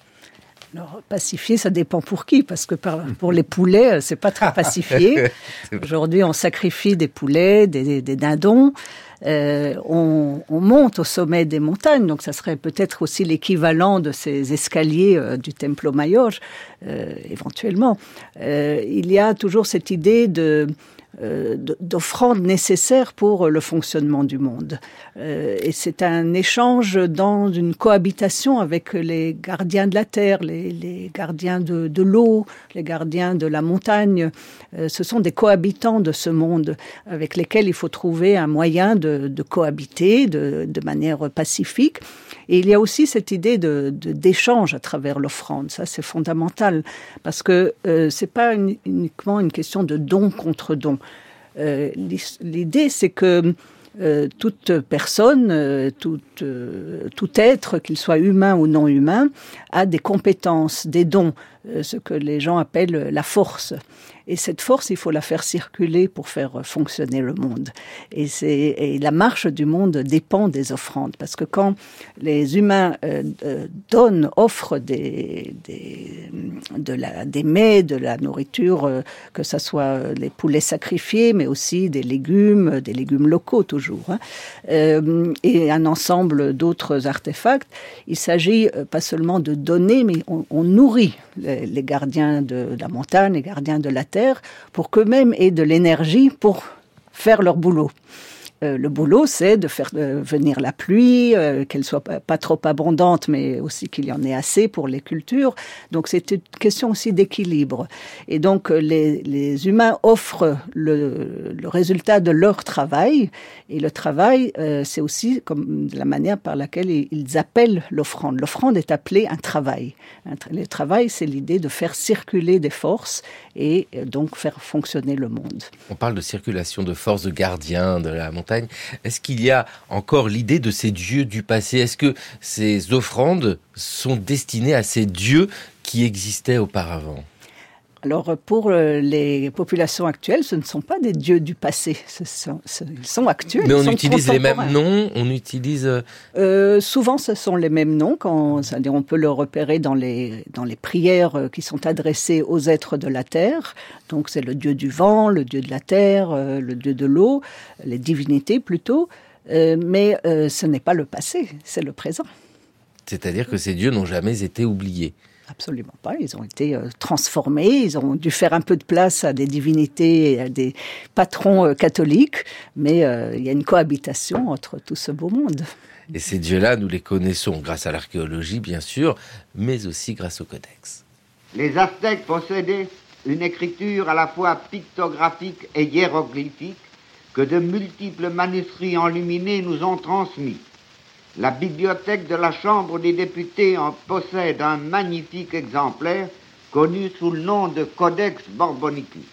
Alors, pacifié, ça dépend pour qui, parce que par, pour les poulets, c'est pas très pacifié. Aujourd'hui, on sacrifie des poulets, des, des dindons. Euh, on, on monte au sommet des montagnes, donc ça serait peut-être aussi l'équivalent de ces escaliers euh, du Templo Mayor, euh, éventuellement. Euh, il y a toujours cette idée de Euh, d'offrandes nécessaires pour le fonctionnement du monde. Euh, et c'est un échange dans une cohabitation avec les gardiens de la terre, les, les gardiens de, de l'eau, les gardiens de la montagne. Euh, ce sont des cohabitants de ce monde avec lesquels il faut trouver un moyen de, de cohabiter de, de manière pacifique. Et il y a aussi cette idée de, de, d'échange à travers l'offrande. Ça, c'est fondamental parce que euh, c'est pas une, uniquement une question de don contre don. Euh, l'idée, c'est que euh, toute personne, euh, tout, euh, tout être, qu'il soit humain ou non humain, a des compétences, des dons, euh, ce que les gens appellent la force. Et cette force, il faut la faire circuler pour faire fonctionner le monde. Et, c'est, et la marche du monde dépend des offrandes. Parce que quand les humains euh, euh, donnent, offrent des, des, de la, des mets, de la nourriture, euh, que ce soit les poulets sacrifiés, mais aussi des légumes, des légumes locaux toujours, hein, euh, et un ensemble d'autres artefacts, il s'agit euh, pas seulement de donner, mais on, on nourrit les, les gardiens de la montagne, les gardiens de la terre, pour qu'eux-mêmes aient de l'énergie pour faire leur boulot. Euh, le boulot, c'est de faire euh, venir la pluie, euh, qu'elle soit pas, pas trop abondante, mais aussi qu'il y en ait assez pour les cultures. Donc, c'est une question aussi d'équilibre. Et donc, euh, les, les humains offrent le, le résultat de leur travail. Et le travail, euh, c'est aussi comme la manière par laquelle ils, ils appellent l'offrande. L'offrande est appelée un travail. Un tra- le travail, c'est l'idée de faire circuler des forces et euh, donc faire fonctionner le monde. On parle de circulation de forces, de gardiens de la montagne. Est-ce qu'il y a encore l'idée de ces dieux du passé ? Est-ce que ces offrandes sont destinées à ces dieux qui existaient auparavant ? Alors, pour les populations actuelles, ce ne sont pas des dieux du passé. Ce sont, ce, ils sont actuels. Mais on sont utilise les mêmes noms, on utilise... Euh, souvent, ce sont les mêmes noms. Quand, c'est-à-dire, on peut le repérer dans les, dans les prières qui sont adressées aux êtres de la terre. Donc, c'est le dieu du vent, le dieu de la terre, euh, le dieu de l'eau, les divinités plutôt. Euh, mais euh, ce n'est pas le passé, c'est le présent. C'est-à-dire que ces dieux n'ont jamais été oubliés. Absolument pas. Ils ont été euh, transformés. Ils ont dû faire un peu de place à des divinités et à des patrons euh, catholiques. Mais euh, il y a une cohabitation entre tout ce beau monde. Et ces dieux-là, nous les connaissons grâce à l'archéologie, bien sûr, mais aussi grâce au codex. Les Aztèques possédaient une écriture à la fois pictographique et hiéroglyphique que de multiples manuscrits enluminés nous ont transmis. La bibliothèque de la Chambre des députés en possède un magnifique exemplaire connu sous le nom de Codex Borbonicus.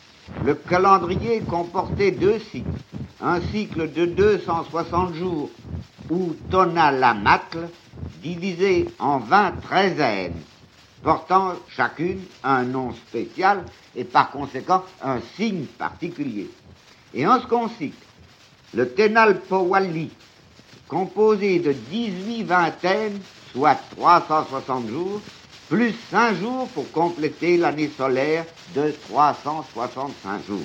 Le calendrier comportait deux cycles, un cycle de deux cent soixante jours ou Tonalamatl, divisées en vingt treizaines, portant chacune un nom spécial et par conséquent un signe particulier. Et en ce concile, le Tenalpowali, composé de dix-huit vingtaines, soit trois cent soixante jours, plus cinq jours pour compléter l'année solaire de trois cent soixante-cinq jours.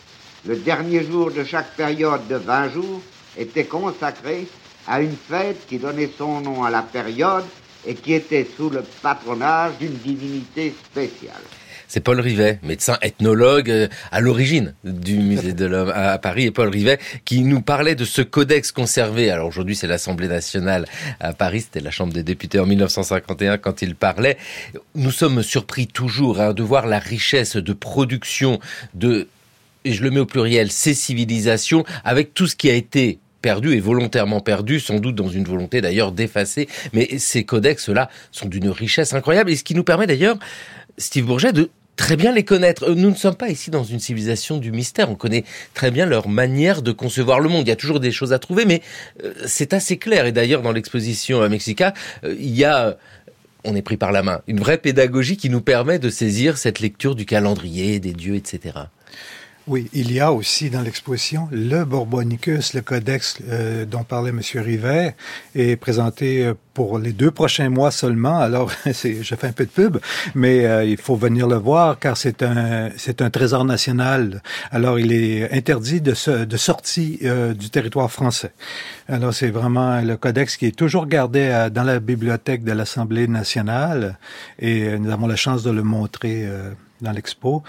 Le dernier jour de chaque période de vingt jours était consacré à une fête qui donnait son nom à la période et qui était sous le patronage d'une divinité spéciale. C'est Paul Rivet, médecin ethnologue à l'origine du Musée de l'Homme à Paris, et Paul Rivet qui nous parlait de ce codex conservé. Alors aujourd'hui c'est l'Assemblée nationale à Paris, c'était la Chambre des députés en dix-neuf cent cinquante et un quand il parlait. Nous sommes surpris toujours hein, de voir la richesse de production de, et je le mets au pluriel, ces civilisations avec tout ce qui a été perdu et volontairement perdu, sans doute dans une volonté d'ailleurs d'effacer. Mais ces codex-là sont d'une richesse incroyable et ce qui nous permet d'ailleurs, Steve Bourget, de très bien les connaître. Nous ne sommes pas ici dans une civilisation du mystère. On connaît très bien leur manière de concevoir le monde. Il y a toujours des choses à trouver, mais c'est assez clair. Et d'ailleurs, dans l'exposition à Mexica, il y a, on est pris par la main, une vraie pédagogie qui nous permet de saisir cette lecture du calendrier, des dieux, et cetera. Oui, il y a aussi dans l'exposition le Borbonicus, le codex euh, dont parlait M. Rivet, est présenté pour les deux prochains mois seulement. Alors, c'est, je fais un peu de pub, mais euh, il faut venir le voir car c'est un c'est un trésor national. Alors, il est interdit de, se, de sortie euh, du territoire français. Alors, c'est vraiment le codex qui est toujours gardé à, dans la bibliothèque de l'Assemblée nationale et nous avons la chance de le montrer euh, dans l'expo.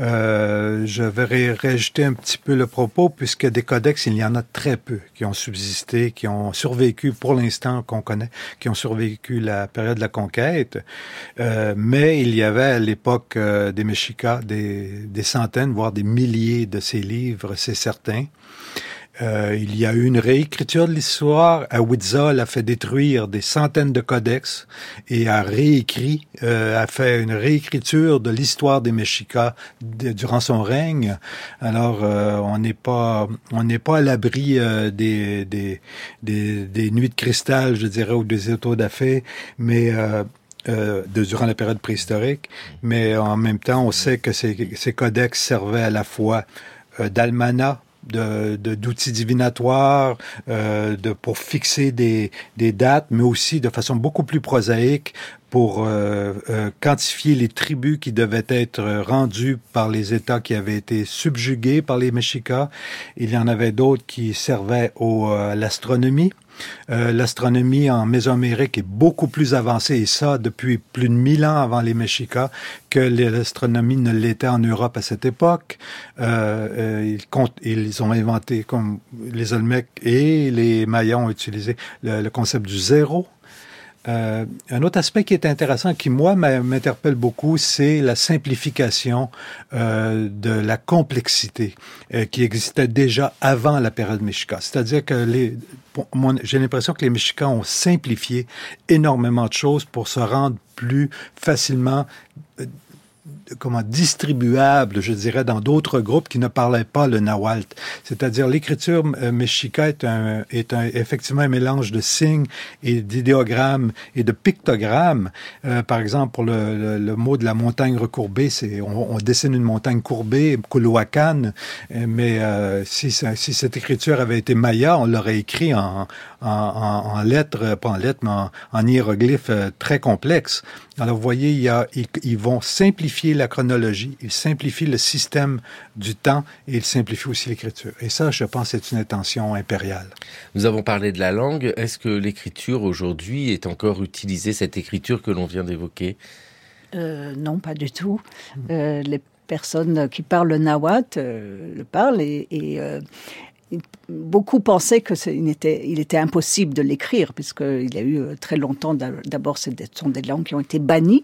Euh, je vais réajuster un petit peu le propos, puisque des codex, il y en a très peu qui ont subsisté, qui ont survécu pour l'instant qu'on connaît, qui ont survécu la période de la conquête. Euh, mais il y avait à l'époque euh, des Mexicas des, des centaines, voire des milliers de ces livres, c'est certain. Euh, il y a eu une réécriture de l'histoire. Huitzol a fait détruire des centaines de codex et a réécrit, euh, a fait une réécriture de l'histoire des Mexicas de, durant son règne. Alors, euh, on n'est pas, on n'est pas à l'abri euh, des, des, des, des nuits de cristal, je dirais, ou des auto-da-fé, mais euh, Euh, de, durant la période préhistorique, mais en même temps, on sait que ces, ces codex servaient à la fois euh, d'almanach, de, de, d'outils divinatoires, euh, de, pour fixer des, des dates, mais aussi de façon beaucoup plus prosaïque pour euh, euh, quantifier les tribus qui devaient être rendues par les États qui avaient été subjugués par les Mexicas. Il y en avait d'autres qui servaient au, euh, à l'astronomie. Euh, l'astronomie en Mésoamérique est beaucoup plus avancée, et ça depuis plus de mille ans avant les Mexicas, que l'astronomie ne l'était en Europe à cette époque. Euh, euh, ils, comptent, ils ont inventé, comme les Olmecs et les Mayas ont utilisé le, le concept du zéro. Euh, un autre aspect qui est intéressant, qui moi m'interpelle beaucoup, c'est la simplification euh, de la complexité euh, qui existait déjà avant la période Mexica. C'est-à-dire que les, pour, moi, j'ai l'impression que les Mexicans ont simplifié énormément de choses pour se rendre plus facilement euh, comment distribuable, je dirais, dans d'autres groupes qui ne parlaient pas le nahuatl. C'est-à-dire, l'écriture euh, mexica est, un, est un, effectivement un mélange de signes et d'idéogrammes et de pictogrammes. Euh, par exemple, pour le, le, le mot de la montagne recourbée, c'est on, on dessine une montagne courbée, Culhuacan, mais euh, si, si cette écriture avait été maya, on l'aurait écrit en, en, en, en lettres, pas en lettres, mais en, en hiéroglyphes euh, très complexes. Alors, vous voyez, il y a, ils, ils vont simplifier la chronologie, ils simplifient le système du temps et ils simplifient aussi l'écriture. Et ça, je pense, c'est une intention impériale. Nous avons parlé de la langue. Est-ce que l'écriture aujourd'hui est encore utilisée, cette écriture que l'on vient d'évoquer ? euh, Non, pas du tout. Euh, les personnes qui parlent le nahuatl euh, le parlent et... et euh, beaucoup pensaient que c'est, il, était, il était impossible de l'écrire, puisqu'il y a eu très longtemps, d'abord, ce sont des langues qui ont été bannies.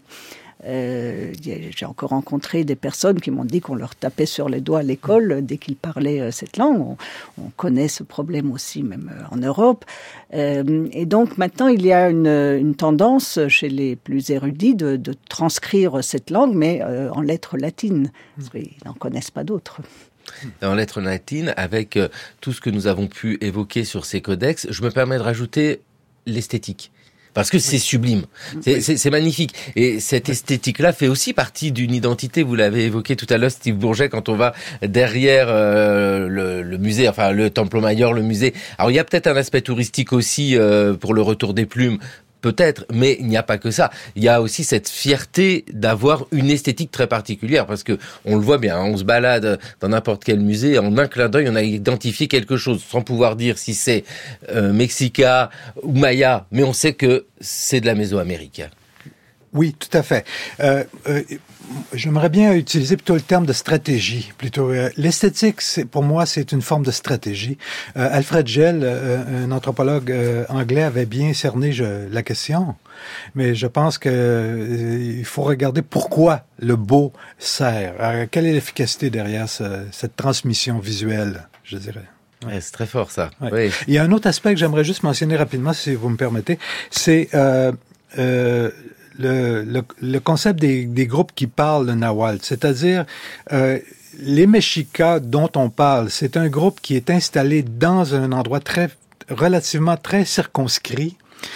Euh, j'ai encore rencontré des personnes qui m'ont dit qu'on leur tapait sur les doigts à l'école dès qu'ils parlaient cette langue. On, on connaît ce problème aussi, même en Europe. Euh, et donc, maintenant, il y a une, une tendance chez les plus érudits de, de transcrire cette langue, mais euh, en lettres latines, parce qu'ils n'en connaissent pas d'autres. En lettres latines, avec tout ce que nous avons pu évoquer sur ces codex, je me permets de rajouter l'esthétique. Parce que c'est sublime, c'est, c'est, c'est magnifique. Et cette esthétique-là fait aussi partie d'une identité, vous l'avez évoqué tout à l'heure, Steve Bourget, quand on va derrière euh, le, le musée, enfin le Templo Mayor, le musée. Alors il y a peut-être un aspect touristique aussi euh, pour le retour des plumes, peut-être, mais il n'y a pas que ça. Il y a aussi cette fierté d'avoir une esthétique très particulière, parce que on le voit bien, on se balade dans n'importe quel musée, en un clin d'œil, on a identifié quelque chose, sans pouvoir dire si c'est euh, Mexica ou Maya, mais on sait que c'est de la Mésoamérique. Oui, tout à fait. Euh, euh, j'aimerais bien utiliser plutôt le terme de stratégie. Plutôt, euh, l'esthétique, c'est, pour moi, c'est une forme de stratégie. Euh, Alfred Gell, euh, un anthropologue euh, anglais, avait bien cerné je, la question, mais je pense que euh, il faut regarder pourquoi le beau sert. Euh, quelle est l'efficacité derrière ce, cette transmission visuelle, je dirais. Ouais, c'est très fort, ça. Ouais. Oui. Il y a un autre aspect que j'aimerais juste mentionner rapidement, si vous me permettez. C'est euh, euh, Le, le, le concept des, des groupes qui parlent le nahuatl, c'est-à-dire euh, les Mexicas dont on parle, c'est un groupe qui est installé dans un endroit très relativement très circonscrit.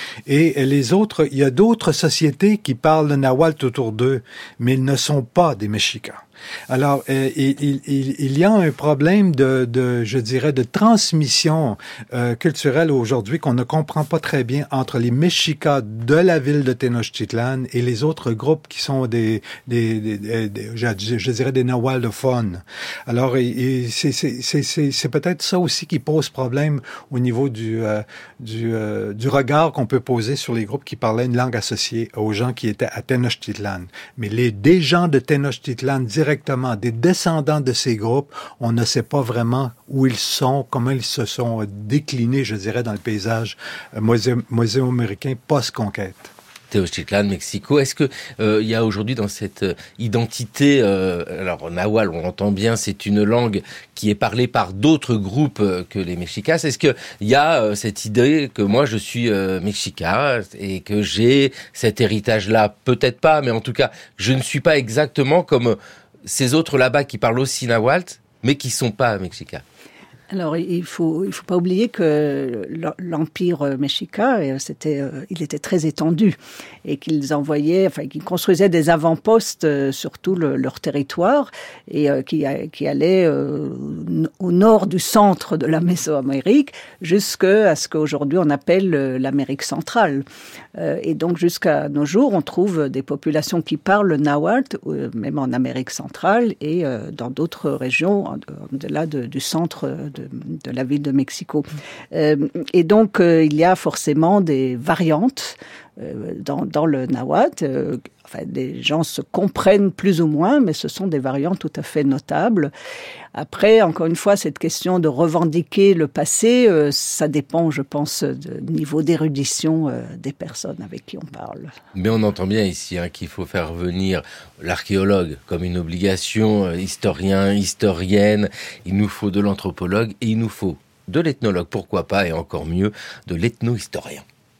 Et les autres, il y a d'autres sociétés qui parlent le nahuatl autour d'eux, mais ils ne sont pas des Mexicas. Alors, euh, il, il, il y a un problème de, de je dirais, de transmission euh, culturelle aujourd'hui qu'on ne comprend pas très bien entre les Mexicas de la ville de Tenochtitlan et les autres groupes qui sont des, des, des, des, des je, je dirais, des nahualophones. Alors, et, c'est, c'est, c'est, c'est, c'est peut-être ça aussi qui pose problème au niveau du, euh, du, euh, du regard qu'on peut poser sur les groupes qui parlaient une langue associée aux gens qui étaient à Tenochtitlan. Mais les des gens de Tenochtitlan directement, des descendants de ces groupes, on ne sait pas vraiment où ils sont, comment ils se sont déclinés, je dirais, dans le paysage mésoaméricain post-conquête. Tenochtitlan, Mexico. Est-ce que euh, il y a aujourd'hui dans cette euh, identité, euh, alors nahuatl, on entend bien, c'est une langue qui est parlée par d'autres groupes euh, que les Mexicas. Est-ce que il y a euh, cette idée que moi je suis euh, Mexica et que j'ai cet héritage-là? Peut-être pas, mais en tout cas, je ne suis pas exactement comme ces autres là-bas qui parlent aussi nahuatl, mais qui sont pas Mexica. Alors, il faut, il faut pas oublier que l'empire mexica, c'était, il était très étendu et qu'ils envoyaient, enfin, qu'ils construisaient des avant-postes sur tout le, leur territoire et qui, qui allaient euh, au nord du centre de la Mésoamérique jusqu'à ce qu'aujourd'hui on appelle l'Amérique centrale. Et donc, jusqu'à nos jours, on trouve des populations qui parlent le nahuatl, même en Amérique centrale et dans d'autres régions, au-delà de, du centre de, de la ville de Mexico. Euh, et donc, euh, il y a forcément des variantes euh, dans, dans le nahuatl. Euh, enfin, les gens se comprennent plus ou moins, mais ce sont des variantes tout à fait notables. Après, encore une fois, cette question de revendiquer le passé, euh, ça dépend, je pense, du niveau d'érudition euh, des personnes avec qui on parle. Mais on entend bien ici hein, qu'il faut faire venir l'archéologue comme une obligation, euh, historien, historienne. Il nous faut de l'anthropologue et il nous faut de l'ethnologue, pourquoi pas, et encore mieux, de l'ethno-historien.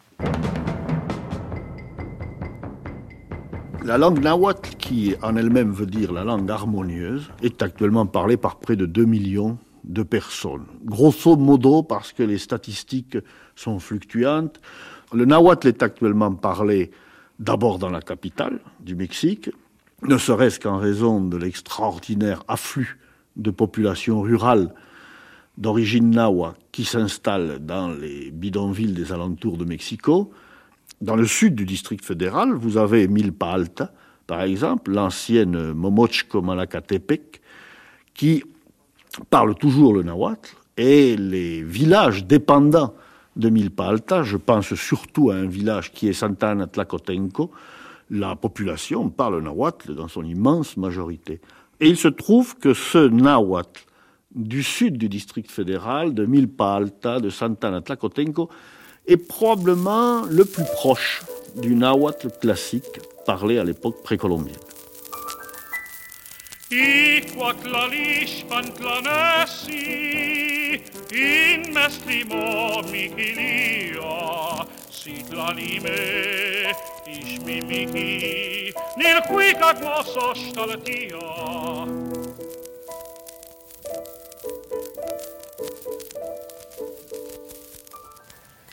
La langue nahuatl, qui en elle-même veut dire la langue harmonieuse, est actuellement parlée par près de deux millions de personnes. Grosso modo, parce que les statistiques sont fluctuantes, le nahuatl est actuellement parlé d'abord dans la capitale du Mexique, ne serait-ce qu'en raison de l'extraordinaire afflux de populations rurales d'origine nahua qui s'installent dans les bidonvilles des alentours de Mexico. Dans le sud du district fédéral, vous avez Milpa Alta, par exemple, l'ancienne Momochco Malacatepec, qui parle toujours le nahuatl, et les villages dépendants de Milpa Alta, je pense surtout à un village qui est Santa Ana Tlacotenco, la population parle nahuatl dans son immense majorité. Et il se trouve que ce nahuatl du sud du district fédéral, de Milpa Alta, de Santa Ana Tlacotenco, est probablement le plus proche du nahuatl classique parlé à l'époque précolombienne.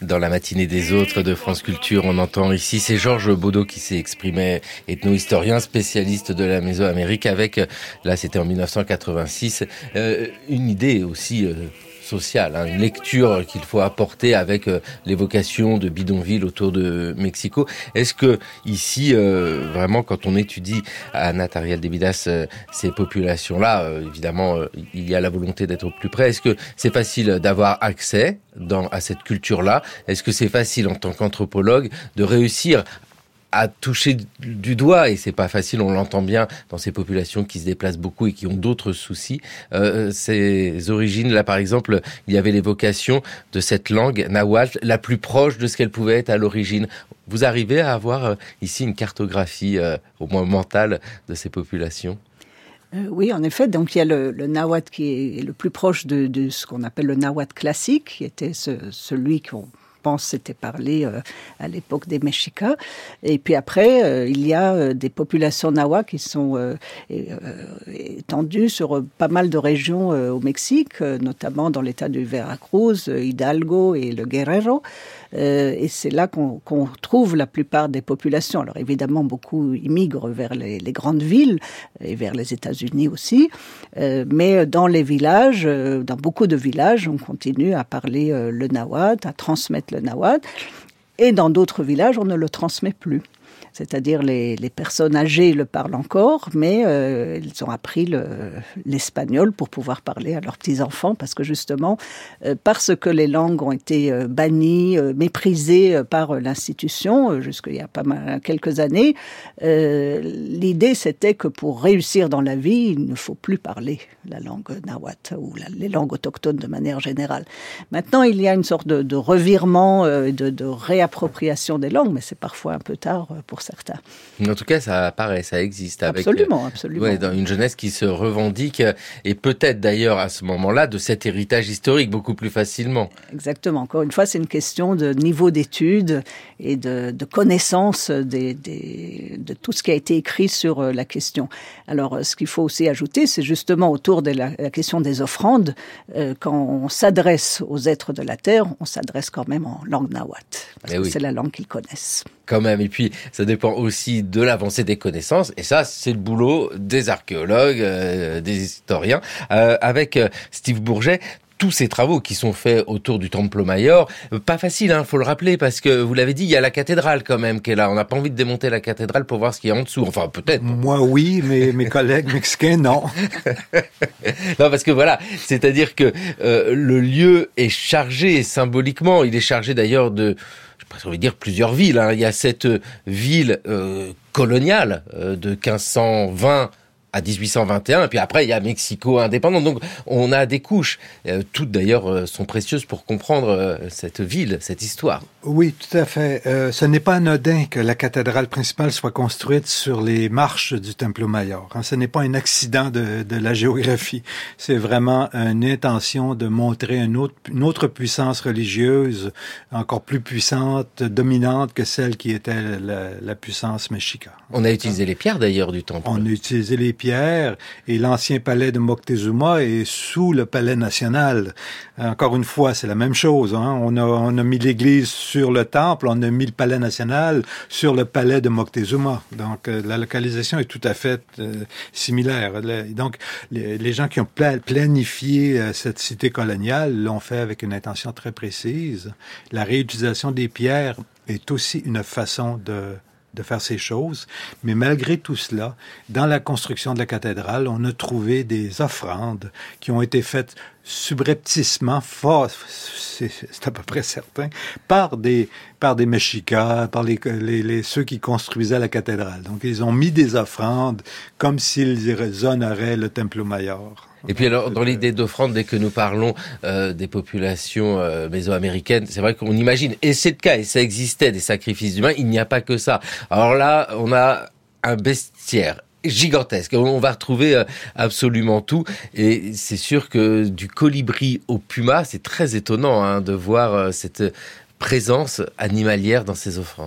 Dans la matinée des autres de France Culture, on entend ici, c'est Georges Baudot qui s'est exprimé, ethno-historien, spécialiste de la Mésoamérique, avec, là c'était en dix-neuf cent quatre-vingt-six, euh, une idée aussi euh, sociale, hein, une lecture qu'il faut apporter avec euh, l'évocation de bidonvilles autour de Mexico. Est-ce que ici, euh, vraiment, quand on étudie à Natariel de Vidas euh, ces populations-là, euh, évidemment, euh, il y a la volonté d'être au plus près. Est-ce que c'est facile d'avoir accès dans, à cette culture-là? Est-ce que c'est facile en tant qu'anthropologue de réussir à toucher du doigt, et c'est pas facile, on l'entend bien dans ces populations qui se déplacent beaucoup et qui ont d'autres soucis. Euh, ces origines, là par exemple, il y avait l'évocation de cette langue nahuatl, la plus proche de ce qu'elle pouvait être à l'origine. Vous arrivez à avoir euh, ici une cartographie, euh, au moins mentale, de ces populations? Euh, oui, en effet. Donc il y a le, le nahuatl qui est le plus proche de, de ce qu'on appelle le nahuatl classique, qui était ce, celui qu'on pense c'était parlé euh, à l'époque des Mexicas. Et puis après, euh, il y a euh, des populations nahuatl qui sont euh, et, euh, étendues sur euh, pas mal de régions euh, au Mexique, euh, notamment dans l'état du Veracruz, euh, Hidalgo et le Guerrero. Euh, et c'est là qu'on, qu'on trouve la plupart des populations. Alors évidemment, beaucoup immigrent vers les, les grandes villes et vers les États-Unis aussi. Euh, mais dans les villages, euh, dans beaucoup de villages, on continue à parler euh, le nahuatl, à transmettre le nahuatl. Et dans d'autres villages, on ne le transmet plus. C'est-à-dire les, les personnes âgées le parlent encore, mais euh, ils ont appris le, l'espagnol pour pouvoir parler à leurs petits-enfants, parce que justement, euh, parce que les langues ont été euh, bannies, euh, méprisées euh, par l'institution, euh, jusqu'il y a pas mal, quelques années, euh, l'idée c'était que pour réussir dans la vie, il ne faut plus parler la langue nahuatl ou la, les langues autochtones de manière générale. Maintenant, il y a une sorte de, de revirement, euh, de, de réappropriation des langues, mais c'est parfois un peu tard pour certains. En tout cas, ça apparaît, ça existe. Avec, absolument, absolument. Ouais, dans une jeunesse qui se revendique, et peut-être d'ailleurs à ce moment-là de cet héritage historique beaucoup plus facilement. Exactement. Encore une fois, c'est une question de niveau d'études et de, de connaissance des, des, de tout ce qui a été écrit sur la question. Alors, ce qu'il faut aussi ajouter, c'est justement autour de la, la question des offrandes, euh, quand on s'adresse aux êtres de la terre, on s'adresse quand même en langue nahuatl, parce Mais que oui. c'est la langue qu'ils connaissent. Quand même, et puis ça dépend aussi de l'avancée des connaissances, et ça c'est le boulot des archéologues, euh, des historiens, euh, avec euh, Steve Bourget. Tous ces travaux qui sont faits autour du Templo Mayor, pas facile, hein, faut le rappeler, parce que vous l'avez dit, il y a la cathédrale quand même qui est là. On n'a pas envie de démonter la cathédrale pour voir ce qu'il y a en dessous. Enfin, peut-être. Moi, oui, mais mes collègues mexicains, non. Non, parce que voilà, c'est-à-dire que euh, le lieu est chargé symboliquement. Il est chargé d'ailleurs de, je pourrais dire, plusieurs villes. Hein. Il y a cette ville euh, coloniale euh, de quinze cent vingt à dix-huit cent vingt et un, et puis après il y a Mexico indépendant. Donc on a des couches, euh, toutes d'ailleurs euh, sont précieuses pour comprendre euh, cette ville, cette histoire. Oui, tout à fait. Euh, ce n'est pas anodin que la cathédrale principale soit construite sur les marches du Templo Mayor. Hein. Ce n'est pas un accident de, de la géographie. C'est vraiment une intention de montrer une autre, une autre puissance religieuse, encore plus puissante, dominante que celle qui était la, la puissance mexica. On a utilisé les pierres d'ailleurs du temple. On a utilisé les pierres, et l'ancien palais de Moctezuma est sous le palais national. Encore une fois, c'est la même chose. Hein. On a, on a mis l'église sur le temple, on a mis le palais national sur le palais de Moctezuma. Donc, euh, la localisation est tout à fait euh, similaire. Donc, les, les gens qui ont pla- planifié euh, cette cité coloniale l'ont fait avec une intention très précise. La réutilisation des pierres est aussi une façon de de faire ces choses, mais malgré tout cela, dans la construction de la cathédrale, on a trouvé des offrandes qui ont été faites subrepticement, fort, c'est, c'est à peu près certain, par des par des Mexicas, par les, les, les ceux qui construisaient la cathédrale. Donc ils ont mis des offrandes comme s'ils honoraient le Templo Mayor. Et puis alors, dans l'idée d'offrande, dès que nous parlons euh, des populations euh, mésoaméricaines, c'est vrai qu'on imagine, et c'est le cas, et ça existait, des sacrifices humains, il n'y a pas que ça. Alors là, on a un bestiaire gigantesque, on va retrouver euh, absolument tout, et c'est sûr que du colibri au puma, c'est très étonnant hein, de voir euh, cette présence animalière dans ces offrandes.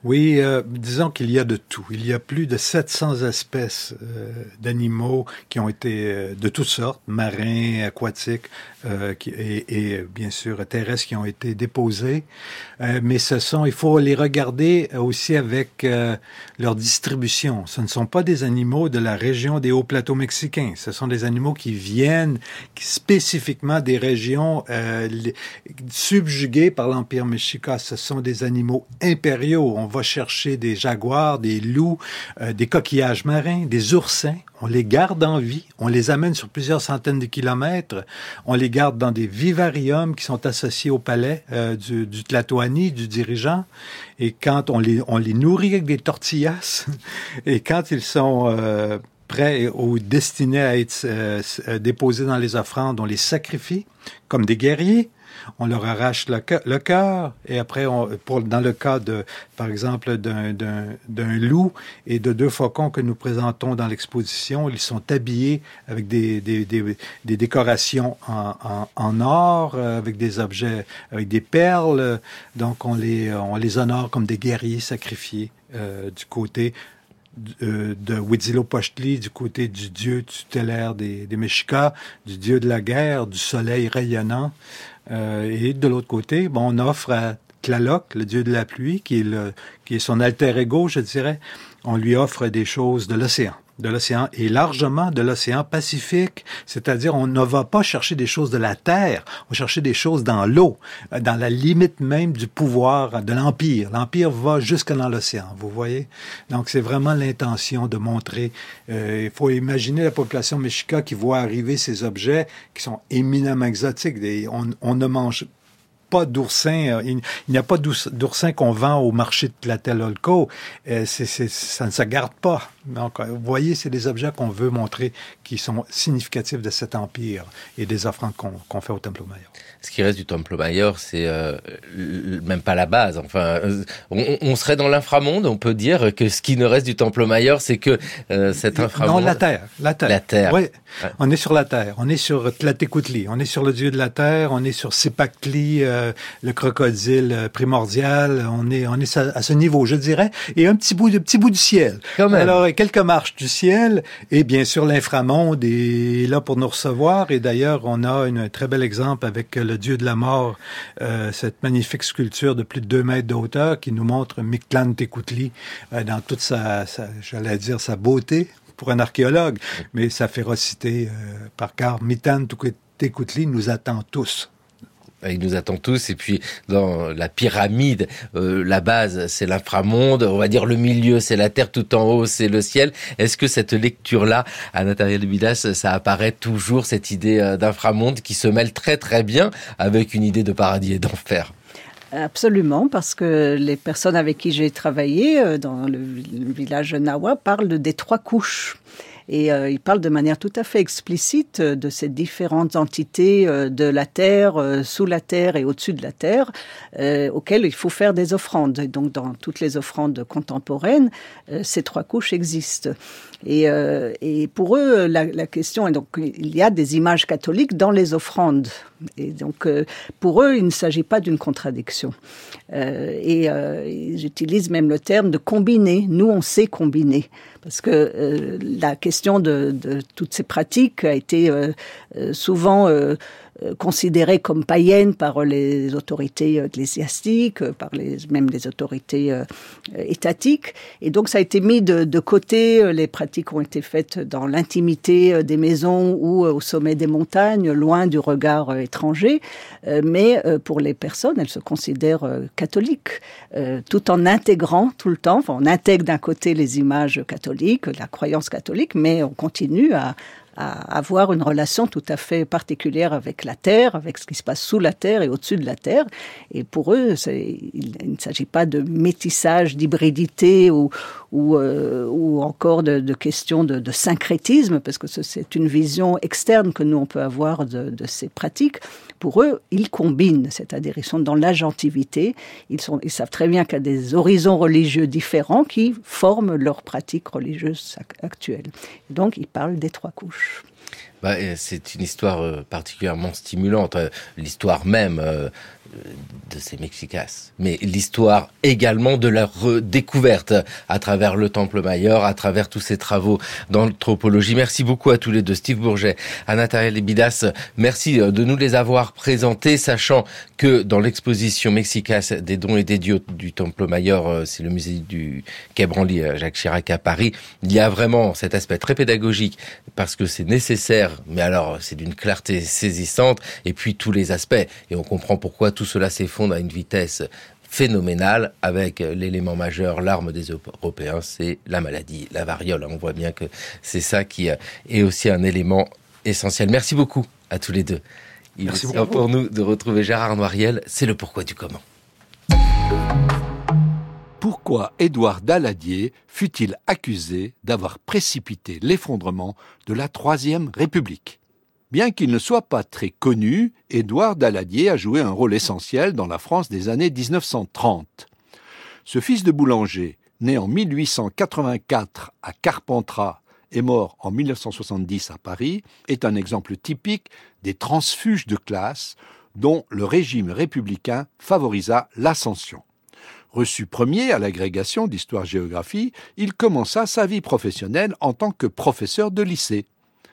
Oui, euh, disons qu'il y a de tout. Il y a plus de sept cents espèces euh, d'animaux qui ont été euh, de toutes sortes, marins, aquatiques euh, qui, et, et bien sûr terrestres qui ont été déposés. Euh, mais ce sont, il faut les regarder aussi avec euh, leur distribution. Ce ne sont pas des animaux de la région des hauts plateaux mexicains. Ce sont des animaux qui viennent spécifiquement des régions euh, subjuguées par l'Empire mexicain. Ce sont des animaux impériaux. On va chercher des jaguars, des loups, euh, des coquillages marins, des oursins. On les garde en vie, on les amène sur plusieurs centaines de kilomètres, on les garde dans des vivariums qui sont associés au palais euh, du, du Tlatoani, du dirigeant, et quand on les, on les nourrit avec des tortillas, et quand ils sont euh, prêts ou destinés à être euh, déposés dans les offrandes, on les sacrifie comme des guerriers. On leur arrache le cœur, le cœur et après, on, pour, dans le cas, de, par exemple, d'un, d'un, d'un loup et de deux faucons que nous présentons dans l'exposition, ils sont habillés avec des, des, des, des décorations en, en, en or, avec des objets, avec des perles. Donc, on les, on les honore comme des guerriers sacrifiés euh, du côté de Huitzilopochtli, du côté du dieu tutélaire des, des Mexicas, du dieu de la guerre, du soleil rayonnant. Euh, et de l'autre côté, bon, on offre à Tlaloc, le dieu de la pluie, qui est, le, qui est son alter ego, je dirais, on lui offre des choses de l'océan. de l'océan et largement de l'océan Pacifique, c'est-à-dire on ne va pas chercher des choses de la terre, on va chercher des choses dans l'eau, dans la limite même du pouvoir de l'Empire. L'Empire va jusque dans l'océan, vous voyez? Donc c'est vraiment l'intention de montrer, euh, il faut imaginer la population mexica qui voit arriver ces objets qui sont éminemment exotiques. Des, on, on ne mange pas d'oursin, il, il n'y a pas d'oursin qu'on vend au marché de Tlatelolco, euh, c'est, c'est, ça ne se garde pas. Donc, vous voyez, c'est des objets qu'on veut montrer qui sont significatifs de cet empire et des offrandes qu'on, qu'on fait au Templo Mayor. Ce qui reste du Templo Mayor, c'est euh, même pas la base. Enfin, on, on serait dans l'inframonde. On peut dire que ce qui ne reste du Templo Mayor, c'est que euh, cet inframonde. Non, la terre, la terre. La terre. Oui, ouais. On est sur la terre. On est sur Tlatecutli. On est sur le dieu de la terre. On est sur Cipactli, euh, le crocodile primordial. On est, on est à ce niveau, je dirais, et un petit bout, de petit bout du ciel. Quand même. Alors, quelques marches du ciel, et bien sûr l'inframonde est là pour nous recevoir. Et d'ailleurs, on a un très bel exemple avec le dieu de la mort, euh, cette magnifique sculpture de plus de deux mètres de hauteur qui nous montre Mictlantecutli euh, dans toute sa, sa, j'allais dire, sa beauté pour un archéologue, mais sa férocité euh, par car Mictlantecutli nous attend tous. Il nous attend tous, et puis dans la pyramide, euh, la base c'est l'inframonde, on va dire le milieu c'est la terre, tout en haut c'est le ciel. Est-ce que cette lecture-là, à l'intérieur de Midas, ça apparaît toujours, cette idée euh, d'inframonde qui se mêle très très bien avec une idée de paradis et d'enfer? Absolument, parce que les personnes avec qui j'ai travaillé dans le village Nahua parlent des trois couches. Et euh, il parle de manière tout à fait explicite de ces différentes entités euh, de la terre, euh, sous la terre et au-dessus de la terre, euh, auxquelles il faut faire des offrandes. Et donc, dans toutes les offrandes contemporaines, euh, ces trois couches existent. Et, euh, et pour eux, la, la question est donc, il y a des images catholiques dans les offrandes. Et donc, euh, pour eux, il ne s'agit pas d'une contradiction. Euh, et euh, j'utilise même le terme de combiner. Nous, on sait combiner. Parce que euh, la question de, de toutes ces pratiques a été euh, souvent euh, considérée comme païenne par les autorités ecclésiastiques, par les, même les autorités euh, étatiques. Et donc, ça a été mis de, de côté. Les pratiques ont été faites dans l'intimité des maisons ou au sommet des montagnes, loin du regard euh, étranger. Euh, mais euh, pour les personnes, elles se considèrent euh, catholiques, euh, tout en intégrant tout le temps. Enfin, on intègre d'un côté les images catholiques, la croyance catholique, mais on continue à à avoir une relation tout à fait particulière avec la terre, avec ce qui se passe sous la terre et au-dessus de la terre. Et pour eux, c'est, il, il ne s'agit pas de métissage, d'hybridité ou, ou, euh, ou encore de, de questions de, de syncrétisme, parce que c'est une vision externe que nous, on peut avoir de, de ces pratiques. Pour eux, ils combinent, c'est-à-dire ils sont dans l'agentivité, ils, sont, ils savent très bien qu'il y a des horizons religieux différents qui forment leurs pratiques religieuses actuelles. Et donc, ils parlent des trois couches. Bah, c'est une histoire euh, particulièrement stimulante, euh, l'histoire même euh, de ces Mexicas, mais l'histoire également de leur redécouverte à travers le Temple Mayor, à travers tous ces travaux d'anthropologie. Merci beaucoup à tous les deux, Steve Bourget, Anna Lebidas, merci de nous les avoir présentés, sachant que dans l'exposition Mexicas des dons et des dieux du Temple Mayor, c'est le musée du Quai Branly, Jacques Chirac à Paris, il y a vraiment cet aspect très pédagogique, parce que c'est nécessaire, mais alors c'est d'une clarté saisissante, et puis tous les aspects, et on comprend pourquoi tout cela s'effondre à une vitesse phénoménale, avec l'élément majeur, l'arme des Européens, c'est la maladie, la variole. On voit bien que c'est ça qui est aussi un élément essentiel. Merci beaucoup à tous les deux. Il Merci est temps pour nous de retrouver Gérard Noiriel, c'est le pourquoi du comment. Pourquoi Édouard Daladier fut-il accusé d'avoir précipité l'effondrement de la Troisième République ? Bien qu'il ne soit pas très connu, Édouard Daladier a joué un rôle essentiel dans la France des années dix-neuf cent trente. Ce fils de boulanger, né en mille huit cent quatre-vingt-quatre à Carpentras et mort en mille neuf cent soixante-dix à Paris, est un exemple typique des transfuges de classe dont le régime républicain favorisa l'ascension. Reçu premier à l'agrégation d'histoire-géographie, il commença sa vie professionnelle en tant que professeur de lycée.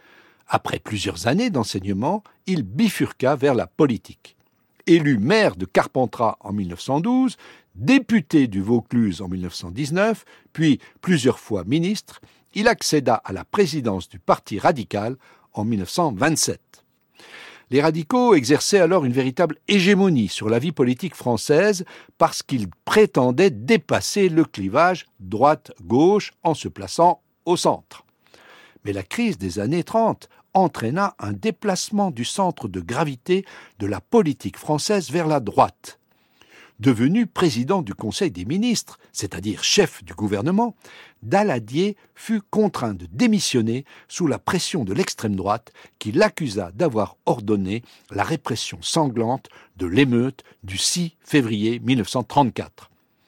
Après plusieurs années d'enseignement, il bifurqua vers la politique. Élu maire de Carpentras en mille neuf cent douze, député du Vaucluse en mille neuf cent dix-neuf, puis plusieurs fois ministre, il accéda à la présidence du Parti radical en mille neuf cent vingt-sept. Les radicaux exerçaient alors une véritable hégémonie sur la vie politique française parce qu'ils prétendaient dépasser le clivage droite-gauche en se plaçant au centre. Mais la crise des années trente entraîna un déplacement du centre de gravité de la politique française vers la droite. Devenu président du Conseil des ministres, c'est-à-dire chef du gouvernement, Daladier fut contraint de démissionner sous la pression de l'extrême droite qui l'accusa d'avoir ordonné la répression sanglante de l'émeute du six février mille neuf cent trente-quatre.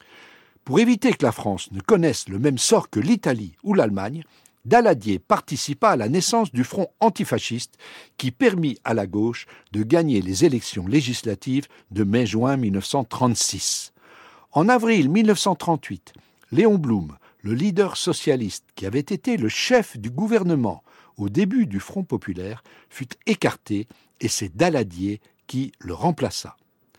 Pour éviter que la France ne connaisse le même sort que l'Italie ou l'Allemagne, Daladier participa à la naissance du front antifasciste qui permit à la gauche de gagner les élections législatives de mai-juin mille neuf cent trente-six. En avril mille neuf cent trente-huit, Léon Blum, le leader socialiste qui avait été le chef du gouvernement au début du Front populaire, fut écarté et c'est Daladier qui le remplaça.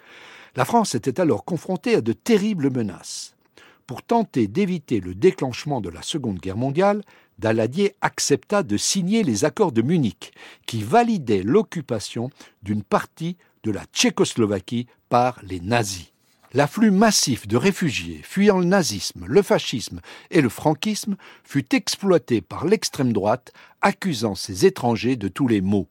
La France était alors confrontée à de terribles menaces. Pour tenter d'éviter le déclenchement de la Seconde Guerre mondiale, Daladier accepta de signer les accords de Munich, qui validaient l'occupation d'une partie de la Tchécoslovaquie par les nazis. L'afflux massif de réfugiés fuyant le nazisme, le fascisme et le franquisme fut exploité par l'extrême droite, accusant ces étrangers de tous les maux.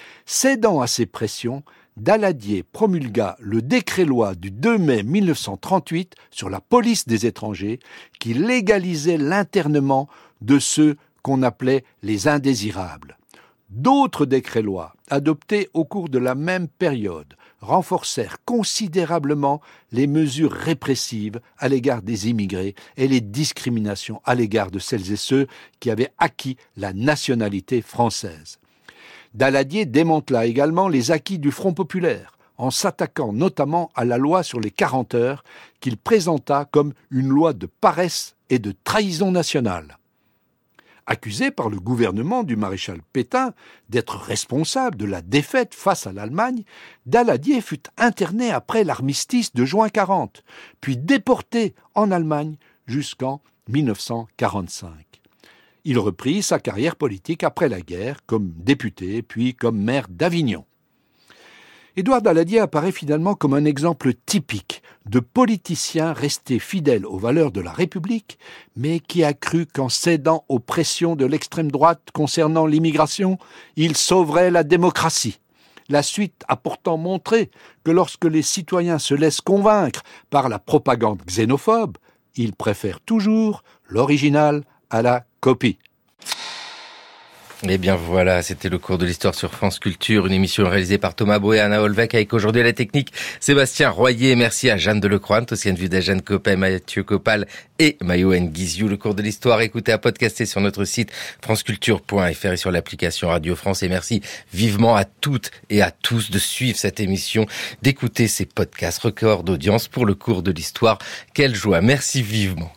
Cédant à ces pressions, Daladier promulgua le décret-loi du deux mai mille neuf cent trente-huit sur la police des étrangers qui légalisait l'internement de ceux qu'on appelait les indésirables. D'autres décrets-lois, adoptés au cours de la même période, renforcèrent considérablement les mesures répressives à l'égard des immigrés et les discriminations à l'égard de celles et ceux qui avaient acquis la nationalité française. Daladier démantela également les acquis du Front populaire, en s'attaquant notamment à la loi sur les quarante heures qu'il présenta comme une loi de paresse et de trahison nationale. Accusé par le gouvernement du maréchal Pétain d'être responsable de la défaite face à l'Allemagne, Daladier fut interné après l'armistice de juin quarante, puis déporté en Allemagne jusqu'en mille neuf cent quarante-cinq. Il reprit sa carrière politique après la guerre comme député, puis comme maire d'Avignon. Édouard Daladier apparaît finalement comme un exemple typique de politicien resté fidèle aux valeurs de la République, mais qui a cru qu'en cédant aux pressions de l'extrême droite concernant l'immigration, il sauverait la démocratie. La suite a pourtant montré que lorsque les citoyens se laissent convaincre par la propagande xénophobe, ils préfèrent toujours l'original à la copie. Eh bien voilà, c'était le cours de l'histoire sur France Culture, une émission réalisée par Thomas Bouet et Anna Olvec, avec aujourd'hui à la technique Sébastien Royer. Merci à Jeanne Delecroix, aussi une vue d'Jeanne Copet, Mathieu Copal et Mayouen Guiziou. Le cours de l'histoire, écoutez à podcaster sur notre site franceculture point f r et sur l'application Radio France. Et merci vivement à toutes et à tous de suivre cette émission, d'écouter ces podcasts, records d'audience pour le cours de l'histoire. Quelle joie, merci vivement.